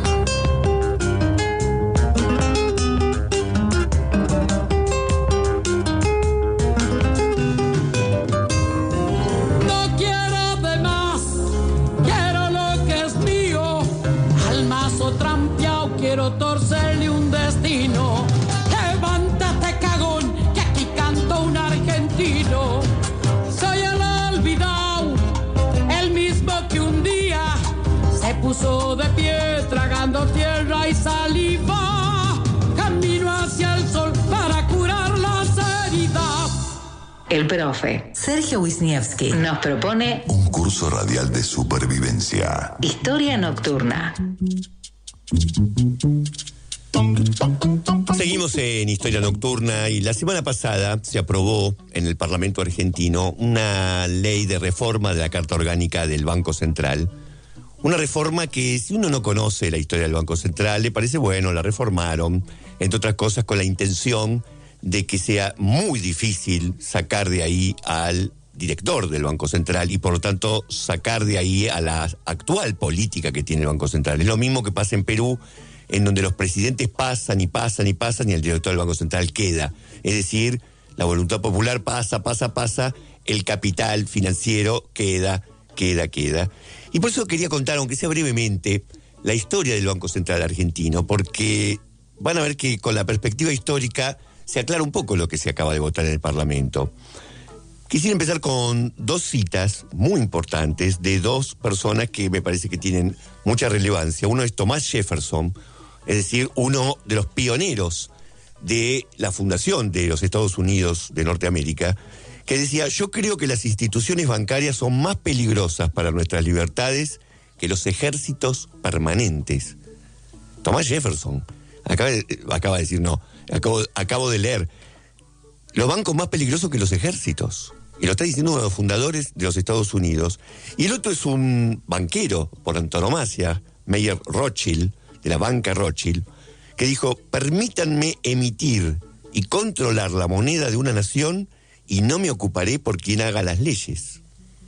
No quiero de más, quiero lo que es mío. Al mazo trampeado quiero torcerle un destino. Levántate, cagón, que aquí canto un argentino. Soy el olvidado, el mismo que un día se puso de pie, tragando tierra y saliva, camino hacia el sol para curar las heridas. El profe Sergio Wisniewski nos propone un curso radial de supervivencia. Historia Nocturna. Seguimos en Historia Nocturna y la semana pasada se aprobó en el Parlamento argentino una ley de reforma de la Carta Orgánica del Banco Central. Una reforma que, si uno no conoce la historia del Banco Central, le parece bueno, la reformaron, entre otras cosas con la intención de que sea muy difícil sacar de ahí al director del Banco Central y por lo tanto sacar de ahí a la actual política que tiene el Banco Central. Es lo mismo que pasa en Perú, en donde los presidentes pasan y pasan y pasan y el director del Banco Central queda. Es decir, la voluntad popular pasa, pasa, pasa, el capital financiero queda, queda, queda. Y por eso quería contar, aunque sea brevemente, la historia del Banco Central argentino, porque van a ver que con la perspectiva histórica se aclara un poco lo que se acaba de votar en el Parlamento. Quisiera empezar con dos citas muy importantes de dos personas que me parece que tienen mucha relevancia. Uno es Thomas Jefferson, es decir, uno de los pioneros de la fundación de los Estados Unidos de Norteamérica, que decía: yo creo que las instituciones bancarias son más peligrosas para nuestras libertades que los ejércitos permanentes. Thomas Jefferson acaba de, acaba de decir, no, acabo, acabo de leer, los bancos más peligrosos que los ejércitos. Y lo está diciendo uno de los fundadores de los Estados Unidos. Y el otro es un banquero, por antonomasia, Mayer Rothschild, de la banca Rothschild, que dijo: permítanme emitir y controlar la moneda de una nación y no me ocuparé por quien haga las leyes.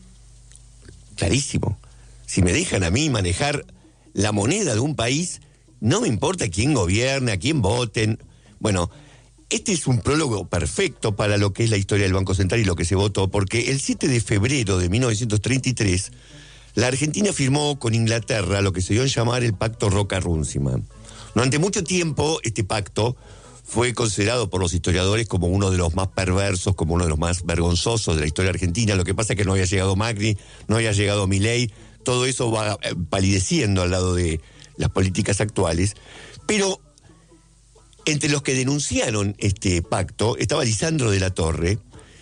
Clarísimo. Si me dejan a mí manejar la moneda de un país, no me importa quién gobierne, a quién voten. Bueno, este es un prólogo perfecto para lo que es la historia del Banco Central y lo que se votó, porque el siete de febrero de mil novecientos treinta y tres, la Argentina firmó con Inglaterra lo que se dio en llamar el Pacto Roca-Runciman. Durante mucho tiempo, este pacto fue considerado por los historiadores como uno de los más perversos, como uno de los más vergonzosos de la historia argentina. Lo que pasa es que no había llegado Macri, no había llegado Milei, todo eso va palideciendo al lado de las políticas actuales. Pero entre los que denunciaron este pacto estaba Lisandro de la Torre,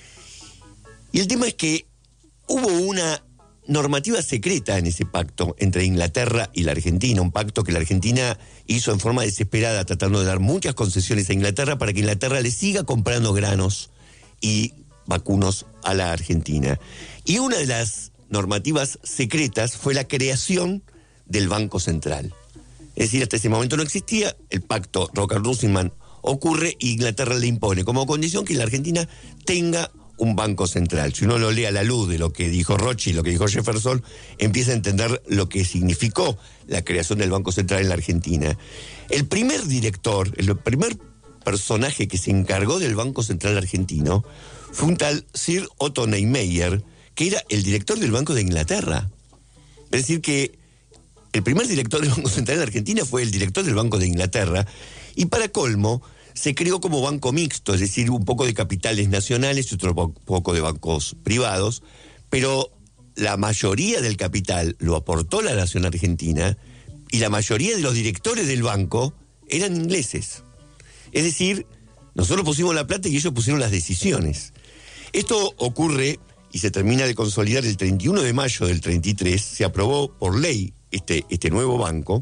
y el tema es que hubo una normativa secreta en ese pacto entre Inglaterra y la Argentina, un pacto que la Argentina hizo en forma desesperada, tratando de dar muchas concesiones a Inglaterra para que Inglaterra le siga comprando granos y vacunos a la Argentina. Y una de las normativas secretas fue la creación del Banco Central. Es decir, hasta ese momento no existía, el pacto Roca-Runciman ocurre y Inglaterra le impone como condición que la Argentina tenga un banco central. Si uno lo lee a la luz de lo que dijo Rothschild, lo que dijo Jefferson, empieza a entender lo que significó la creación del Banco Central en la Argentina. El primer director, el primer personaje que se encargó del Banco Central argentino fue un tal Sir Otto Niemeyer, que era el director del Banco de Inglaterra. Es decir que el primer director del Banco Central en Argentina fue el director del Banco de Inglaterra, y para colmo se creó como banco mixto, es decir, un poco de capitales nacionales y otro poco de bancos privados, pero la mayoría del capital lo aportó la nación argentina y la mayoría de los directores del banco eran ingleses. Es decir, nosotros pusimos la plata y ellos pusieron las decisiones. Esto ocurre y se termina de consolidar el treinta y uno de mayo del treinta y tres, se aprobó por ley este, este nuevo banco,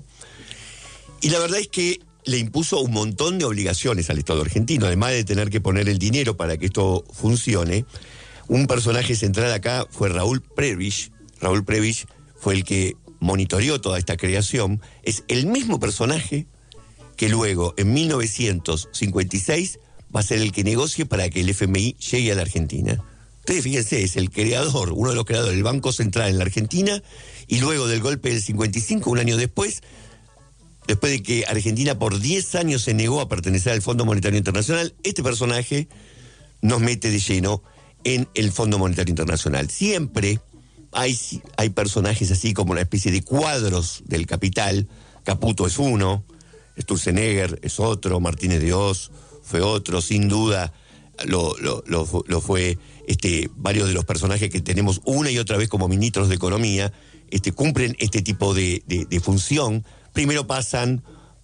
y la verdad es que le impuso un montón de obligaciones al Estado argentino, además de tener que poner el dinero para que esto funcione. Un personaje central acá fue Raúl Prebisch. Raúl Prebisch fue el que monitoreó toda esta creación. Es el mismo personaje que luego, en mil novecientos cincuenta y seis, va a ser el que negocie para que el F M I llegue a la Argentina. Ustedes fíjense, es el creador, uno de los creadores del Banco Central en la Argentina, y luego del golpe del cincuenta y cinco, un año después, después de que Argentina por diez años se negó a pertenecer al Fondo Monetario Internacional, este personaje nos mete de lleno en el Fondo Monetario Internacional. Siempre hay, hay personajes así como una especie de cuadros del capital. Caputo es uno, Sturzenegger es otro, Martínez de Oz fue otro, sin duda lo, lo, lo, lo fue este, varios de los personajes que tenemos una y otra vez como ministros de Economía, este, cumplen este tipo de, de, de función. Primero pasan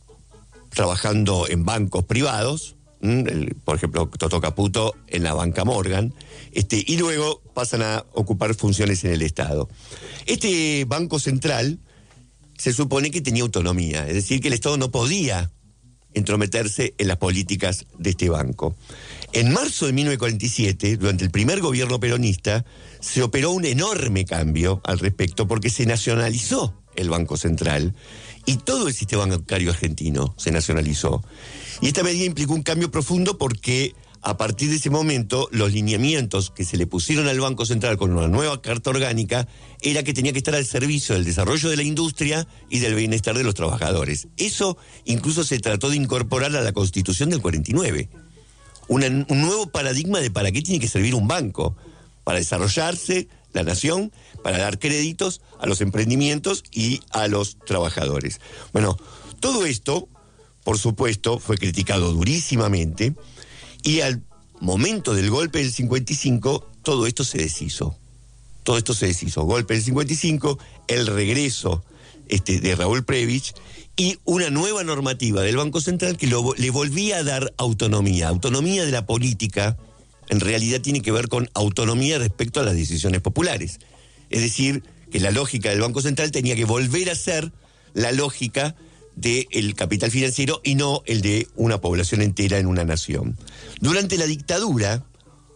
trabajando en bancos privados, el, por ejemplo, Toto Caputo en la banca Morgan, este, y luego pasan a ocupar funciones en el Estado. Este Banco Central se supone que tenía autonomía, es decir, que el Estado no podía entrometerse en las políticas de este banco. En marzo de mil novecientos cuarenta y siete, durante el primer gobierno peronista, se operó un enorme cambio al respecto porque se nacionalizó el Banco Central y todo el sistema bancario argentino se nacionalizó. Y esta medida implicó un cambio profundo porque a partir de ese momento los lineamientos que se le pusieron al Banco Central con una nueva carta orgánica era que tenía que estar al servicio del desarrollo de la industria y del bienestar de los trabajadores. Eso incluso se trató de incorporar a la Constitución del cuarenta y nueve. Una, un nuevo paradigma de para qué tiene que servir un banco: para desarrollarse la nación, para dar créditos a los emprendimientos y a los trabajadores. Bueno, todo esto, por supuesto, fue criticado durísimamente, y al momento del golpe del cincuenta y cinco, todo esto se deshizo. Todo esto se deshizo. Golpe del cincuenta y cinco, el regreso este, de Raúl Prebisch y una nueva normativa del Banco Central que lo, le volvía a dar autonomía. Autonomía de la política, en realidad tiene que ver con autonomía respecto a las decisiones populares. Es decir, que la lógica del Banco Central tenía que volver a ser la lógica del capital financiero y no el de una población entera en una nación. Durante la dictadura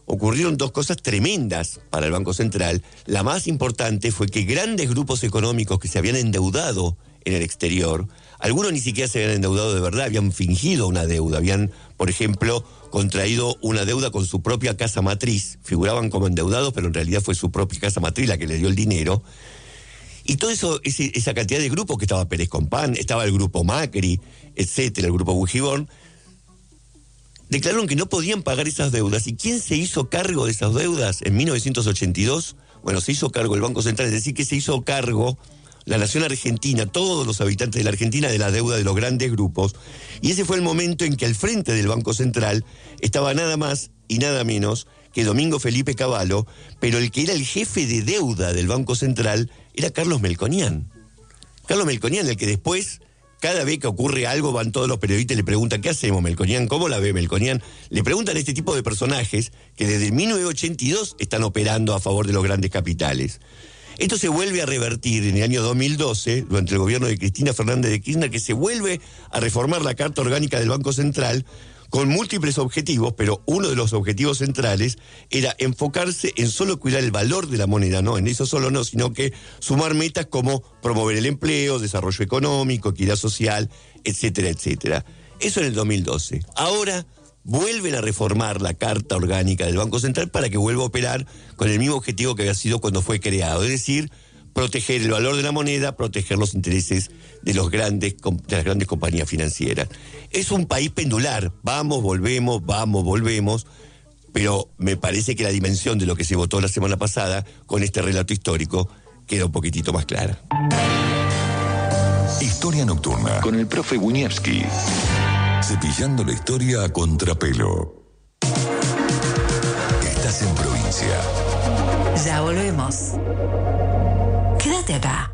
ocurrieron dos cosas tremendas para el Banco Central. La más importante fue que grandes grupos económicos que se habían endeudado en el exterior, algunos ni siquiera se habían endeudado de verdad, habían fingido una deuda, habían, por ejemplo, contraído una deuda con su propia casa matriz, figuraban como endeudados, pero en realidad fue su propia casa matriz la que le dio el dinero. Y todo eso, ese, esa cantidad de grupos, que estaba Pérez Compán, estaba el grupo Macri, etcétera, el grupo Bujibón, declararon que no podían pagar esas deudas. ¿Y quién se hizo cargo de esas deudas en mil novecientos ochenta y dos? Bueno, se hizo cargo el Banco Central, es decir, que se hizo cargo la nación argentina, todos los habitantes de la Argentina, de la deuda de los grandes grupos. Y ese fue el momento en que al frente del Banco Central estaba nada más y nada menos que Domingo Felipe Cavallo, pero el que era el jefe de deuda del Banco Central era Carlos Melconian. Carlos Melconian, el que después, cada vez que ocurre algo, van todos los periodistas y le preguntan, ¿qué hacemos, Melconian? ¿Cómo la ve, Melconian? Le preguntan a este tipo de personajes que desde mil novecientos ochenta y dos están operando a favor de los grandes capitales. Esto se vuelve a revertir en el año dos mil doce, durante el gobierno de Cristina Fernández de Kirchner, que se vuelve a reformar la Carta Orgánica del Banco Central con múltiples objetivos, pero uno de los objetivos centrales era enfocarse en solo cuidar el valor de la moneda, no en eso solo no, sino que sumar metas como promover el empleo, desarrollo económico, equidad social, etcétera, etcétera. Eso en el dos mil doce. Ahora vuelven a reformar la Carta Orgánica del Banco Central para que vuelva a operar con el mismo objetivo que había sido cuando fue creado, es decir, proteger el valor de la moneda, proteger los intereses de, los grandes, de las grandes compañías financieras. Es un país pendular, vamos, volvemos, vamos, volvemos, pero me parece que la dimensión de lo que se votó la semana pasada con este relato histórico queda un poquitito más clara. Historia Nocturna con el profe Wieniawski. Cepillando la historia a contrapelo. Estás en provincia. Ya volvemos. Quédate acá.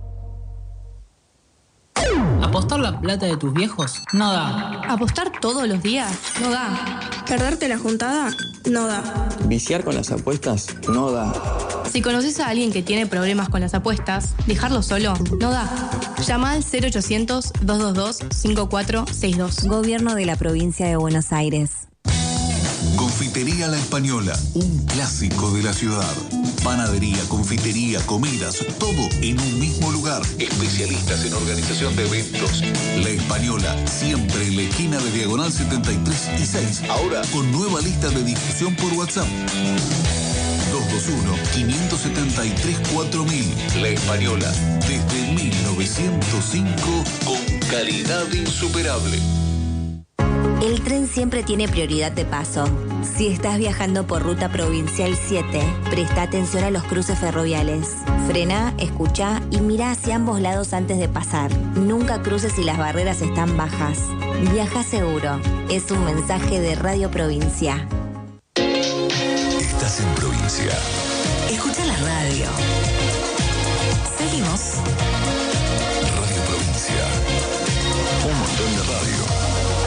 ¿Apostar la plata de tus viejos? No da. ¿Apostar todos los días? No da. ¿Perderte la juntada? No da. ¿Viciar con las apuestas? No da. Si conoces a alguien que tiene problemas con las apuestas, dejarlo solo no da. Llama al cero ochocientos, dos dos dos, cinco cuatro seis dos. Gobierno de la Provincia de Buenos Aires. Confitería La Española, un clásico de la ciudad. Panadería, confitería, comidas, todo en un mismo lugar. Especialistas en organización de eventos. La Española, siempre en la esquina de Diagonal setenta y tres y seis. Ahora con nueva lista de difusión por WhatsApp. dos dos uno, cinco siete tres, cuatro mil. La Española, desde mil novecientos cinco, con calidad insuperable. El tren siempre tiene prioridad de paso. Si estás viajando por ruta provincial siete, presta atención a los cruces ferroviales. Frena, escucha y mira hacia ambos lados antes de pasar. Nunca cruces si las barreras están bajas. Viaja seguro. Es un mensaje de Radio Provincia. Estás en provincia. Escucha la radio. Seguimos. Radio Provincia. Un montón de radio.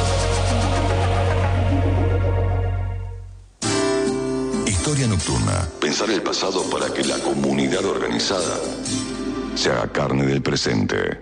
Historia Nocturna. Pensar el pasado para que la comunidad organizada se haga carne del presente.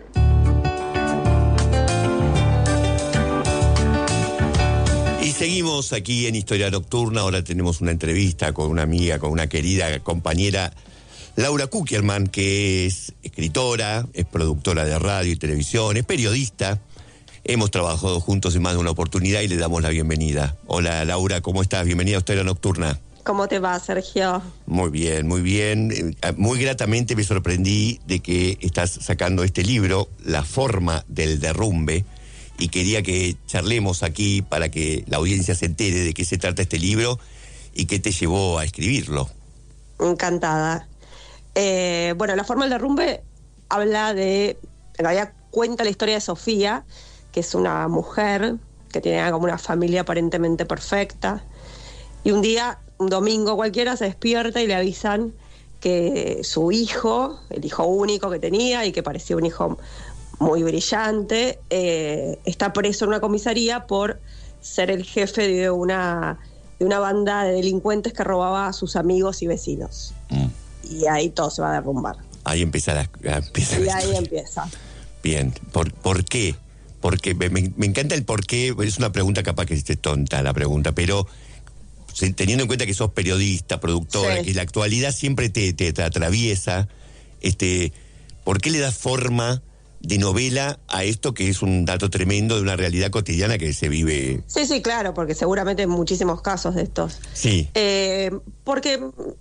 Y seguimos aquí en Historia Nocturna. Ahora tenemos una entrevista con una amiga, con una querida compañera, Laura Kuckerman, que es escritora, es productora de radio y televisión, es periodista. Hemos trabajado juntos en más de una oportunidad y le damos la bienvenida. Hola Laura, ¿cómo estás? Bienvenida a Historia Nocturna. ¿Cómo te va, Sergio? Muy bien, muy bien. Muy gratamente me sorprendí de que estás sacando este libro, La forma del derrumbe, y quería que charlemos aquí para que la audiencia se entere de qué se trata este libro y qué te llevó a escribirlo. Encantada. Eh, bueno, La forma del derrumbe habla de, en realidad cuenta la historia de Sofía, que es una mujer que tiene como una familia aparentemente perfecta, y un día, un domingo cualquiera, se despierta y le avisan que su hijo, el hijo único que tenía y que parecía un hijo muy brillante, eh, está preso en una comisaría por ser el jefe de una, de una banda de delincuentes que robaba a sus amigos y vecinos. Mm. Y ahí todo se va a derrumbar. Ahí empieza la, empieza y la ahí historia. empieza. Bien, ¿por, por qué? Porque me, me encanta el por qué, es una pregunta capaz que esté tonta la pregunta, pero teniendo en cuenta que sos periodista, productora, sí. que la actualidad siempre te, te, te atraviesa, este, ¿por qué le das forma de novela a esto que es un dato tremendo de una realidad cotidiana que se vive? Sí, sí, claro, porque seguramente hay muchísimos casos de estos. Sí. Eh, porque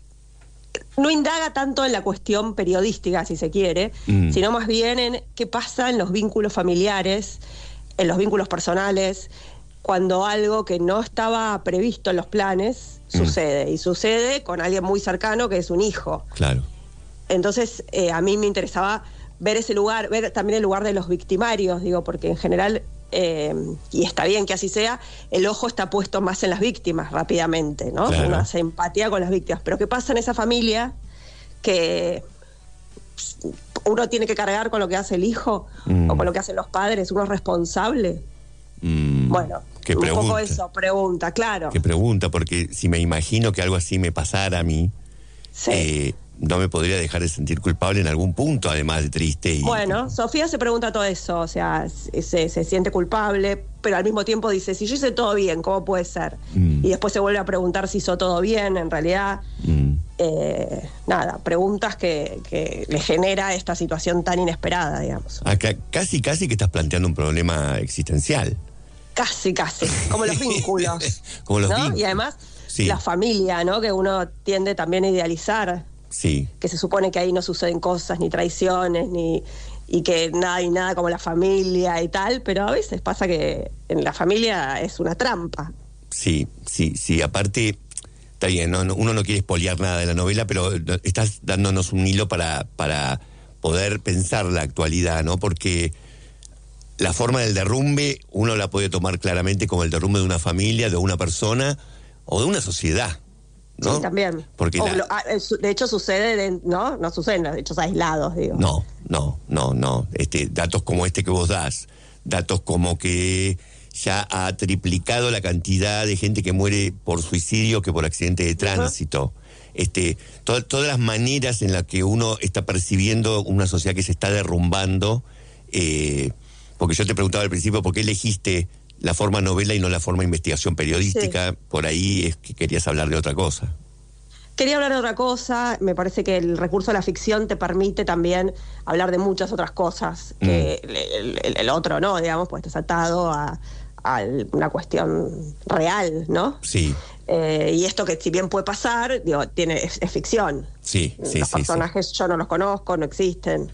no indaga tanto en la cuestión periodística, si se quiere, mm. sino más bien en qué pasa en los vínculos familiares, en los vínculos personales, cuando algo que no estaba previsto en los planes mm. sucede, y sucede con alguien muy cercano que es un hijo. Claro. Entonces, eh, a mí me interesaba ver ese lugar, ver también el lugar de los victimarios, digo, porque en general, eh, y está bien que así sea, el ojo está puesto más en las víctimas rápidamente, ¿no? Claro. Uno hace empatía con las víctimas. Pero ¿qué pasa en esa familia que uno tiene que cargar con lo que hace el hijo mm. o con lo que hacen los padres? ¿Uno es responsable? Mm. Bueno, ¿Qué un pregunta? poco eso, pregunta, claro. Qué pregunta, porque si me imagino que algo así me pasara a mí, sí. eh, no me podría dejar de sentir culpable en algún punto, además de triste. Y... Bueno, Sofía se pregunta todo eso, o sea, se, se siente culpable, pero al mismo tiempo dice, si yo hice todo bien, ¿cómo puede ser? Mm. Y después se vuelve a preguntar si hizo todo bien, en realidad, mm. eh, nada, preguntas que, que le genera esta situación tan inesperada, digamos. Acá casi, casi que estás planteando un problema existencial. Casi, casi, como los vínculos. Como los ¿no? vínculos. Y además, sí. la familia, ¿no? Que uno tiende también a idealizar. Sí. Que se supone que ahí no suceden cosas, ni traiciones, ni y que nada y nada como la familia y tal, pero a veces pasa que en la familia es una trampa. Sí, sí, sí, aparte, está bien, no, no, uno no quiere espolear nada de la novela, pero estás dándonos un hilo para, para poder pensar la actualidad, ¿no? Porque la forma del derrumbe uno la puede tomar claramente como el derrumbe de una familia, de una persona o de una sociedad. ¿no? Sí, también. Porque o la... lo, de hecho sucede, de, ¿no? No suceden los hechos aislados, digo. No, no, no, no. Este, datos como este que vos das, datos como que ya ha triplicado la cantidad de gente que muere por suicidio que por accidente de tránsito. Uh-huh. Este, to- todas las maneras en las que uno está percibiendo una sociedad que se está derrumbando, eh, porque yo te preguntaba al principio por qué elegiste la forma novela y no la forma investigación periodística, sí. Por ahí es que querías hablar de otra cosa. Quería hablar de otra cosa, me parece que el recurso de la ficción te permite también hablar de muchas otras cosas, que mm. el, el, el otro no, digamos, pues estás atado a, a una cuestión real, ¿no? Sí. Eh, y esto que si bien puede pasar, digo, tiene, es, es ficción. Sí, sí, los sí. personajes sí. Yo no los conozco, no existen.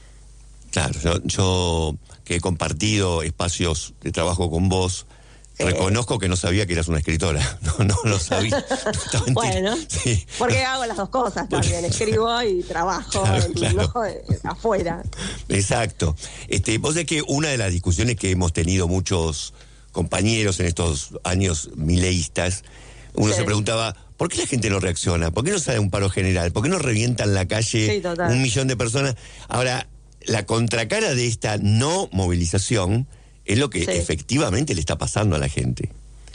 Claro, yo, yo que he compartido espacios de trabajo con vos, sí. Reconozco que no sabía que eras una escritora. No, no lo sabía. No, bueno, sí. Porque hago las dos cosas también, escribo y trabajo, claro, en, claro. ¿no? afuera. Exacto. Este, vos sabés que una de las discusiones que hemos tenido muchos compañeros en estos años mileístas, uno sí. se preguntaba, ¿por qué la gente no reacciona? ¿Por qué no sale un paro general? ¿Por qué no revientan la calle sí, un millón de personas? Ahora, la contracara de esta no movilización es lo que sí. efectivamente le está pasando a la gente.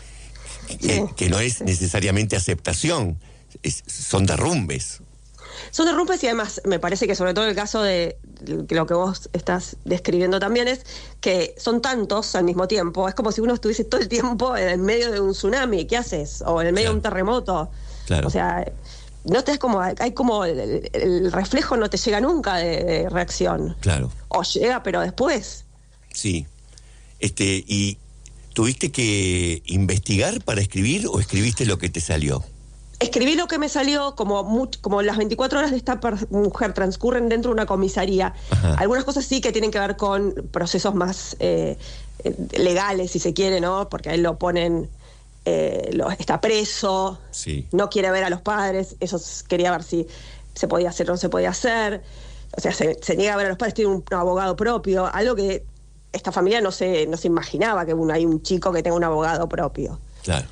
Sí. Que, que no es sí. necesariamente aceptación, es, son derrumbes. Son derrumbes y además me parece que sobre todo el caso de lo que vos estás describiendo también es que son tantos al mismo tiempo. Es como si uno estuviese todo el tiempo en el medio de un tsunami. ¿Qué haces? O en el medio claro. de un terremoto. Claro. O sea, no te es como, hay como el, el reflejo no te llega nunca de, de reacción. Claro. O llega, pero después. Sí. Este, ¿y tuviste que investigar para escribir o escribiste lo que te salió? Escribí lo que me salió, como, much, como las veinticuatro horas de esta per- mujer transcurren dentro de una comisaría. Ajá. Algunas cosas sí que tienen que ver con procesos más eh, legales, si se quiere, ¿no? Porque a él lo ponen, eh, lo, está preso, sí. no quiere ver a los padres, eso quería ver si se podía hacer o no se podía hacer. O sea, se, se niega a ver a los padres, tiene un, un abogado propio, algo que esta familia no se, no se imaginaba, que un, hay un chico que tenga un abogado propio. Claro.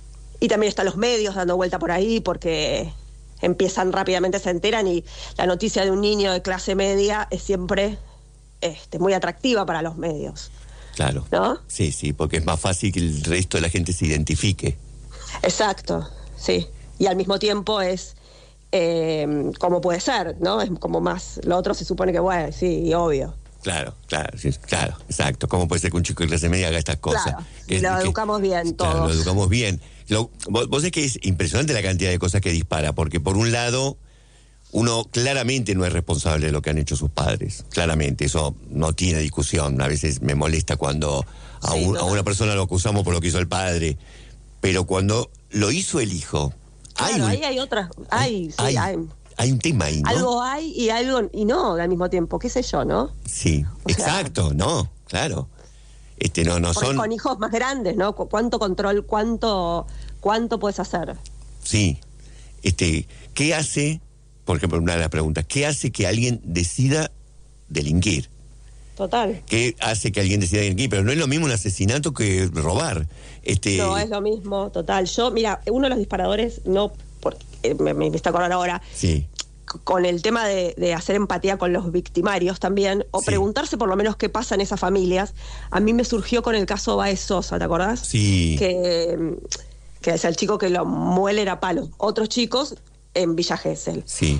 Y también están los medios dando vuelta por ahí porque empiezan rápidamente, se enteran y la noticia de un niño de clase media es siempre este, muy atractiva para los medios. Claro. ¿No? Sí, sí, porque es más fácil que el resto de la gente se identifique. Exacto, sí. Y al mismo tiempo es eh, como puede ser, ¿no? Es como más, lo otro se supone que, bueno, sí, obvio. Claro, claro, sí, claro, exacto. ¿Cómo puede ser que un chico de clase media haga estas cosas? Claro, Que- lo que- educamos bien todos. Claro, lo educamos bien. Lo- vos, vos es que es impresionante la cantidad de cosas que dispara, porque por un lado, uno claramente no es responsable de lo que han hecho sus padres. Claramente, eso no tiene discusión. A veces me molesta cuando a, Sí, un- no. a una persona lo acusamos por lo que hizo el padre. Pero cuando lo hizo el hijo, hay, Claro, un, ahí hay otras, hay, sí, hay, hay. hay un tema ahí, ¿no? Algo hay y algo y no al mismo tiempo, qué sé yo, ¿no? Sí, O sea- exacto, no, claro. Este, no, no Porque son... con hijos más grandes, ¿no? Cu- ¿Cuánto control, cuánto, cuánto puedes hacer? Sí. Este, ¿qué hace, por ejemplo, una de las preguntas, ¿qué hace que alguien decida delinquir? Total. ¿Qué hace que alguien decida delinquir? Pero no es lo mismo un asesinato que robar. Este, No, es lo mismo, total. Yo, mira, uno de los disparadores, no, porque eh, me, me está acordando ahora, Sí, c- con el tema de, de hacer empatía con los victimarios también, o Sí. preguntarse por lo menos qué pasa en esas familias, a mí me surgió con el caso Baez Sosa, ¿te acordás? sí. Que, que es el chico que lo muele a palo. Otros chicos en Villa Gesell. Sí,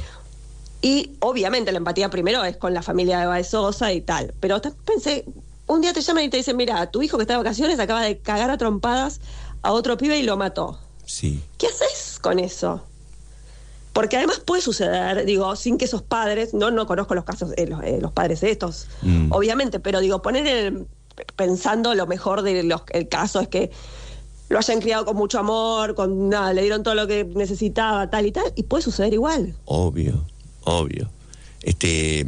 Y obviamente la empatía primero es con la familia de Baez Sosa y tal. Pero te- pensé, un día te llaman y te dicen, mira, tu hijo que está de vacaciones acaba de cagar a trompadas a otro pibe y lo mató. sí. ¿Qué haces con eso? Porque además puede suceder, digo, sin que esos padres, no no conozco los casos, eh, los, eh, los padres de estos, Mm. obviamente, pero digo, poner el, pensando lo mejor de los, el caso es que lo hayan criado con mucho amor, con nada, le dieron todo lo que necesitaba, tal y tal, y puede suceder igual. Obvio, obvio. Este,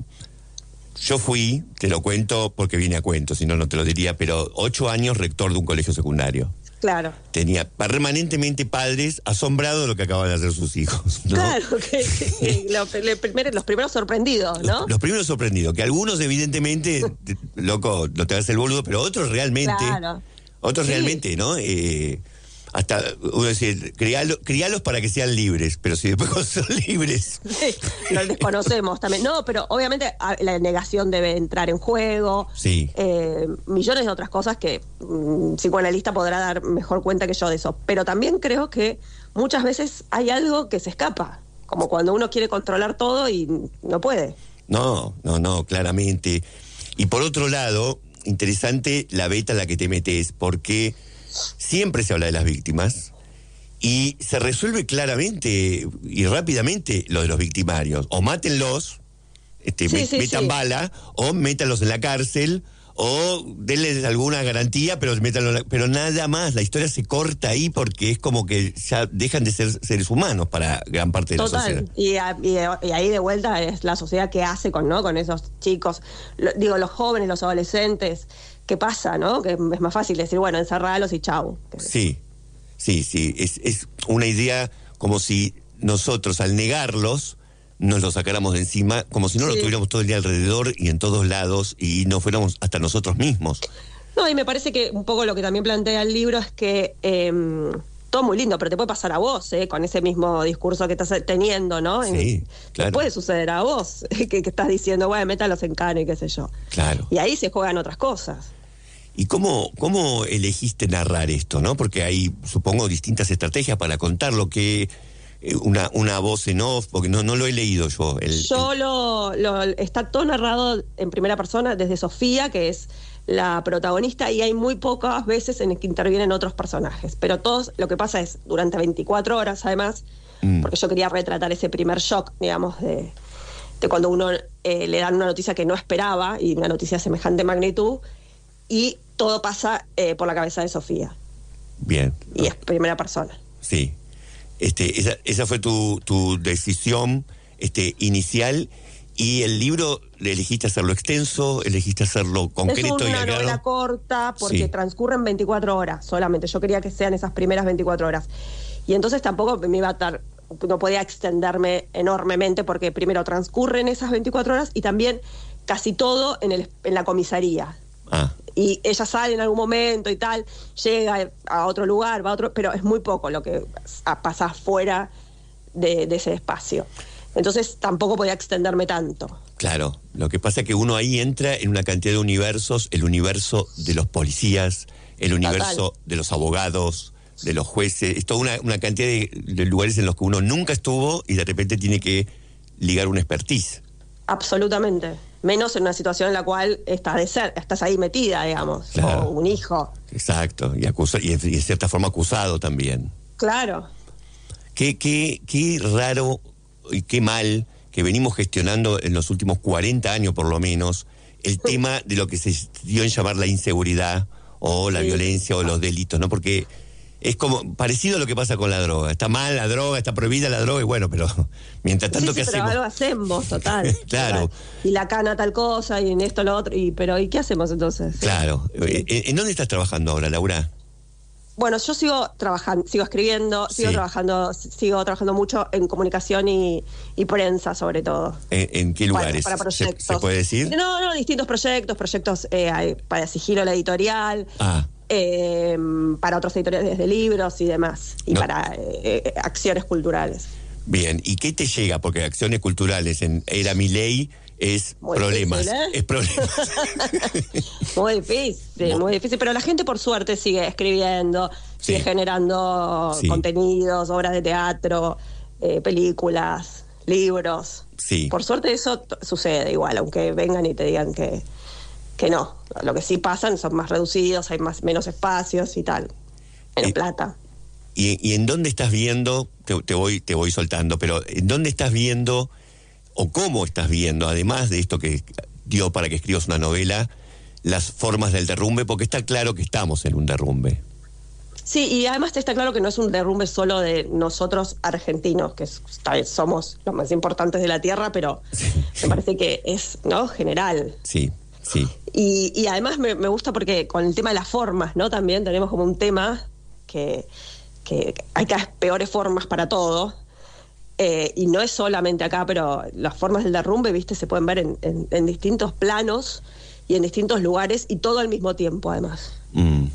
yo fui, te lo cuento porque viene a cuento, si no, no te lo diría, pero ocho años rector de un colegio secundario. Claro. Tenía permanentemente padres asombrados de lo que acaban de hacer sus hijos, ¿no? Claro, que, que- que lo- le- primer- los primeros sorprendidos, ¿no? Los, los primeros sorprendidos, que algunos evidentemente, te- loco, no te hagas el boludo, pero otros realmente, Claro. otros Sí. realmente, ¿no? Eh, hasta, uno decir, crialo- crialos para que sean libres, pero si después cuando son libres... Sí, lo desconocemos también. No, pero obviamente a- la negación debe entrar en juego. Sí. Eh, millones de otras cosas que un psicoanalista podrá dar mejor cuenta que yo de eso. Pero también creo que muchas veces hay algo que se escapa. Como cuando uno quiere controlar todo y no puede. No, no, no, claramente. Y por otro lado, interesante la beta en la que te metes, porque siempre se habla de las víctimas y se resuelve claramente y rápidamente lo de los victimarios. O mátenlos, este, Sí, met- sí, metan sí. bala, o métanlos en la cárcel, o denles alguna garantía, pero métanlo en la- pero nada más. La historia se corta ahí porque es como que ya dejan de ser seres humanos para gran parte de la sociedad. Total. Y, a- y- y ahí de vuelta es la sociedad que hace con, ¿no? con esos chicos. Lo- digo, los jóvenes, los adolescentes. ¿Qué pasa, no? Que es más fácil decir, bueno, encerralos y chau. Sí, sí, sí. Es, es una idea como si nosotros, al negarlos, nos los sacáramos de encima, como si no lo Sí. tuviéramos todo el día alrededor y en todos lados y no fuéramos hasta nosotros mismos. No, y me parece que un poco lo que también plantea el libro es que eh, todo muy lindo, pero te puede pasar a vos, ¿eh? Con ese mismo discurso que estás teniendo, ¿no? En- Sí, claro. Te puede suceder a vos, que, que estás diciendo, bueno, métalos en cana y qué sé yo. Claro. Y ahí se juegan otras cosas. ¿Y cómo, cómo elegiste narrar esto, no? Porque hay, supongo, distintas estrategias para contarlo, que eh, una, una voz en off, porque no, no lo he leído yo. El, Yo lo, lo- está todo narrado en primera persona desde Sofía, que es la protagonista, y hay muy pocas veces en las que intervienen otros personajes. Pero todos, lo que pasa es, durante veinticuatro horas además, Mm. porque yo quería retratar ese primer shock, digamos, de, de cuando uno eh, le dan una noticia que no esperaba, y una noticia de semejante magnitud, y todo pasa eh, por la cabeza de Sofía, Bien, y es primera persona. sí. Este, esa, esa fue tu, tu decisión este, inicial. ¿Y el libro le elegiste hacerlo extenso? ¿Elegiste hacerlo concreto es y una al grano? novela corta porque Sí. transcurren veinticuatro horas solamente. Yo quería que sean esas primeras veinticuatro horas. Y entonces tampoco me iba a estar, no podía extenderme enormemente porque primero transcurren esas veinticuatro horas y también casi todo en, el, en la comisaría. Ah, Y ella sale en algún momento y tal, llega a otro lugar, va a otro, pero es muy poco lo que a- pasa fuera de, de ese espacio. Entonces tampoco podía extenderme tanto. claro. Lo que pasa es que uno ahí entra en una cantidad de universos, el universo de los policías, el universo de los abogados, de los jueces, es toda una, una cantidad de, de lugares en los que uno nunca estuvo y de repente tiene que ligar una expertise. Absolutamente. menos en una situación en la cual estás, de ser, estás ahí metida, digamos, Claro. o un hijo. Exacto, y, acusa, y, y en cierta forma acusado también. Claro. Qué, qué, qué raro y qué mal que venimos gestionando en los últimos cuarenta años por lo menos el tema de lo que se dio en llamar la inseguridad o la Sí. violencia o los delitos, ¿no? Porque es como parecido a lo que pasa con la droga. Está mal la droga, está prohibida la droga y bueno, pero mientras tanto, sí, sí, ¿qué pero hacemos? algo hacemos, total. Claro. Total. Y la cana tal cosa, y en esto lo otro, y pero ¿y qué hacemos entonces? Claro. ¿En, en dónde estás trabajando ahora, Laura? Bueno, yo sigo trabajando, sigo escribiendo, sigo Sí. trabajando, sigo trabajando mucho en comunicación y, y prensa, sobre todo. ¿En, en qué Para- lugares? para ¿Se, proyectos. se puede decir? No, no, distintos proyectos, proyectos eh, hay para Sigilo la Editorial, Ah, eh, para otros editoriales de libros y demás, y No. para eh, eh, acciones culturales. bien. ¿Y qué te llega? Porque acciones culturales en Era mi ley es Muy problemas. difícil, ¿eh? Es problemas. Muy difícil, muy difícil, pero la gente por suerte sigue escribiendo, sigue Sí. generando Sí. contenidos, obras de teatro, eh, películas, libros. Sí. Por suerte eso t- sucede igual, aunque vengan y te digan que, que no. Lo que sí pasan son más reducidos, hay más menos espacios y tal. Menos Eh, plata. ¿Y, y en dónde estás viendo, te, te voy te voy soltando, pero en dónde estás viendo o cómo estás viendo, además de esto que dio para que escribas una novela, las formas del derrumbe? Porque está claro que estamos en un derrumbe. Sí, y además está claro que no es un derrumbe solo de nosotros argentinos, que es- está bien, somos los más importantes de la Tierra, pero me parece que es, ¿no?, general. Sí, sí. Y, y además me, me gusta porque con el tema de las formas, ¿no? También tenemos como un tema que, que hay cada vez peores formas para todo. Eh, y no es solamente acá, pero las formas del derrumbe, viste, se pueden ver en, en- en distintos planos y en distintos lugares y todo al mismo tiempo, además. Mm.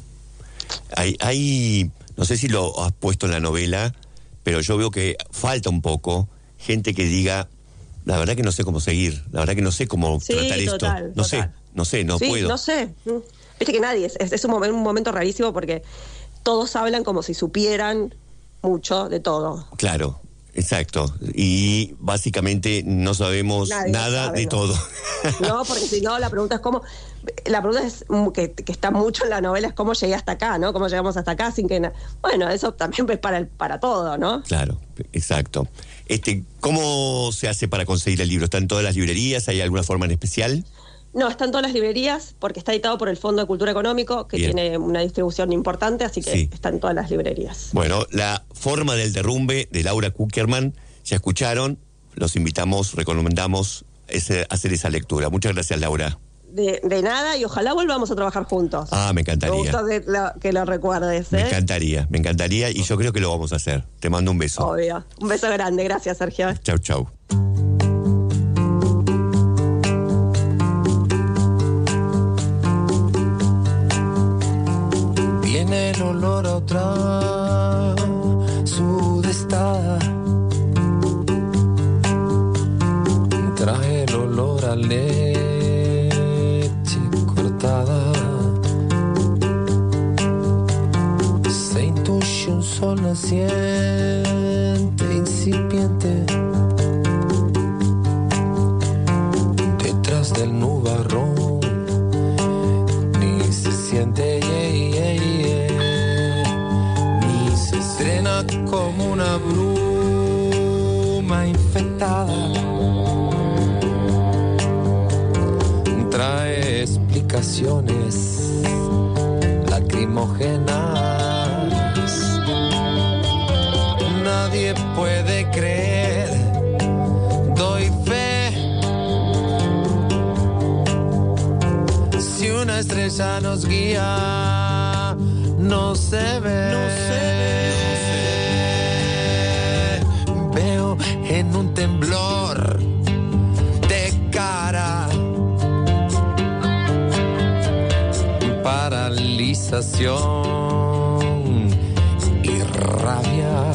Hay, hay, no sé si lo has puesto en la novela, pero yo veo que falta un poco gente que diga, la verdad que no sé cómo seguir, la verdad que no sé cómo Sí, tratar esto. total, No total. sé, no sé, no sí, puedo. no sé. Mm. Viste que nadie, es, es- es un, momen- un momento rarísimo porque todos hablan como si supieran mucho de todo. Claro, exacto. Y básicamente no sabemos Nadie nada sabe, de no. todo. No, porque si no, la pregunta es cómo. La pregunta es mm, que, que está mucho en la novela, es cómo llegué hasta acá, ¿no? Cómo llegamos hasta acá sin que. na- Bueno, eso también es para, el, para todo, ¿no? Claro, exacto. Este, ¿cómo se hace para conseguir el libro? ¿Está en todas las librerías? ¿Hay alguna forma en especial? No, está en todas las librerías porque está editado por el Fondo de Cultura Económico, que Bien. tiene una distribución importante, así que Sí. está en todas las librerías. Bueno, La forma del derrumbe de Laura Kuckerman, ya escucharon, los invitamos, recomendamos ese, hacer esa lectura. Muchas gracias, Laura. De, de nada, y ojalá volvamos a trabajar juntos. Ah, me Me encantaría. gusta que lo, que lo recuerdes, Me ¿eh? encantaría, me encantaría y yo creo que lo vamos a hacer. Te mando un beso. Obvio. Un beso grande, gracias, Sergio. Chau, chau. Viene el olor a otra sudestada. Trae el olor a leche cortada. Se intuye un sol naciente, incipiente. Detrás del nubarrón ni se siente, yeah, yeah, yeah. Ni se estrena como una bruma infectada. Trae explicaciones lacrimógenas. Nadie puede creer, doy fe. Si una estrella nos guía, no se ve. No se ve. Veo en un temblor de cara. Paralización y rabia.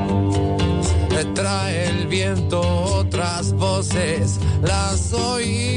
Trae el viento otras voces, las oí.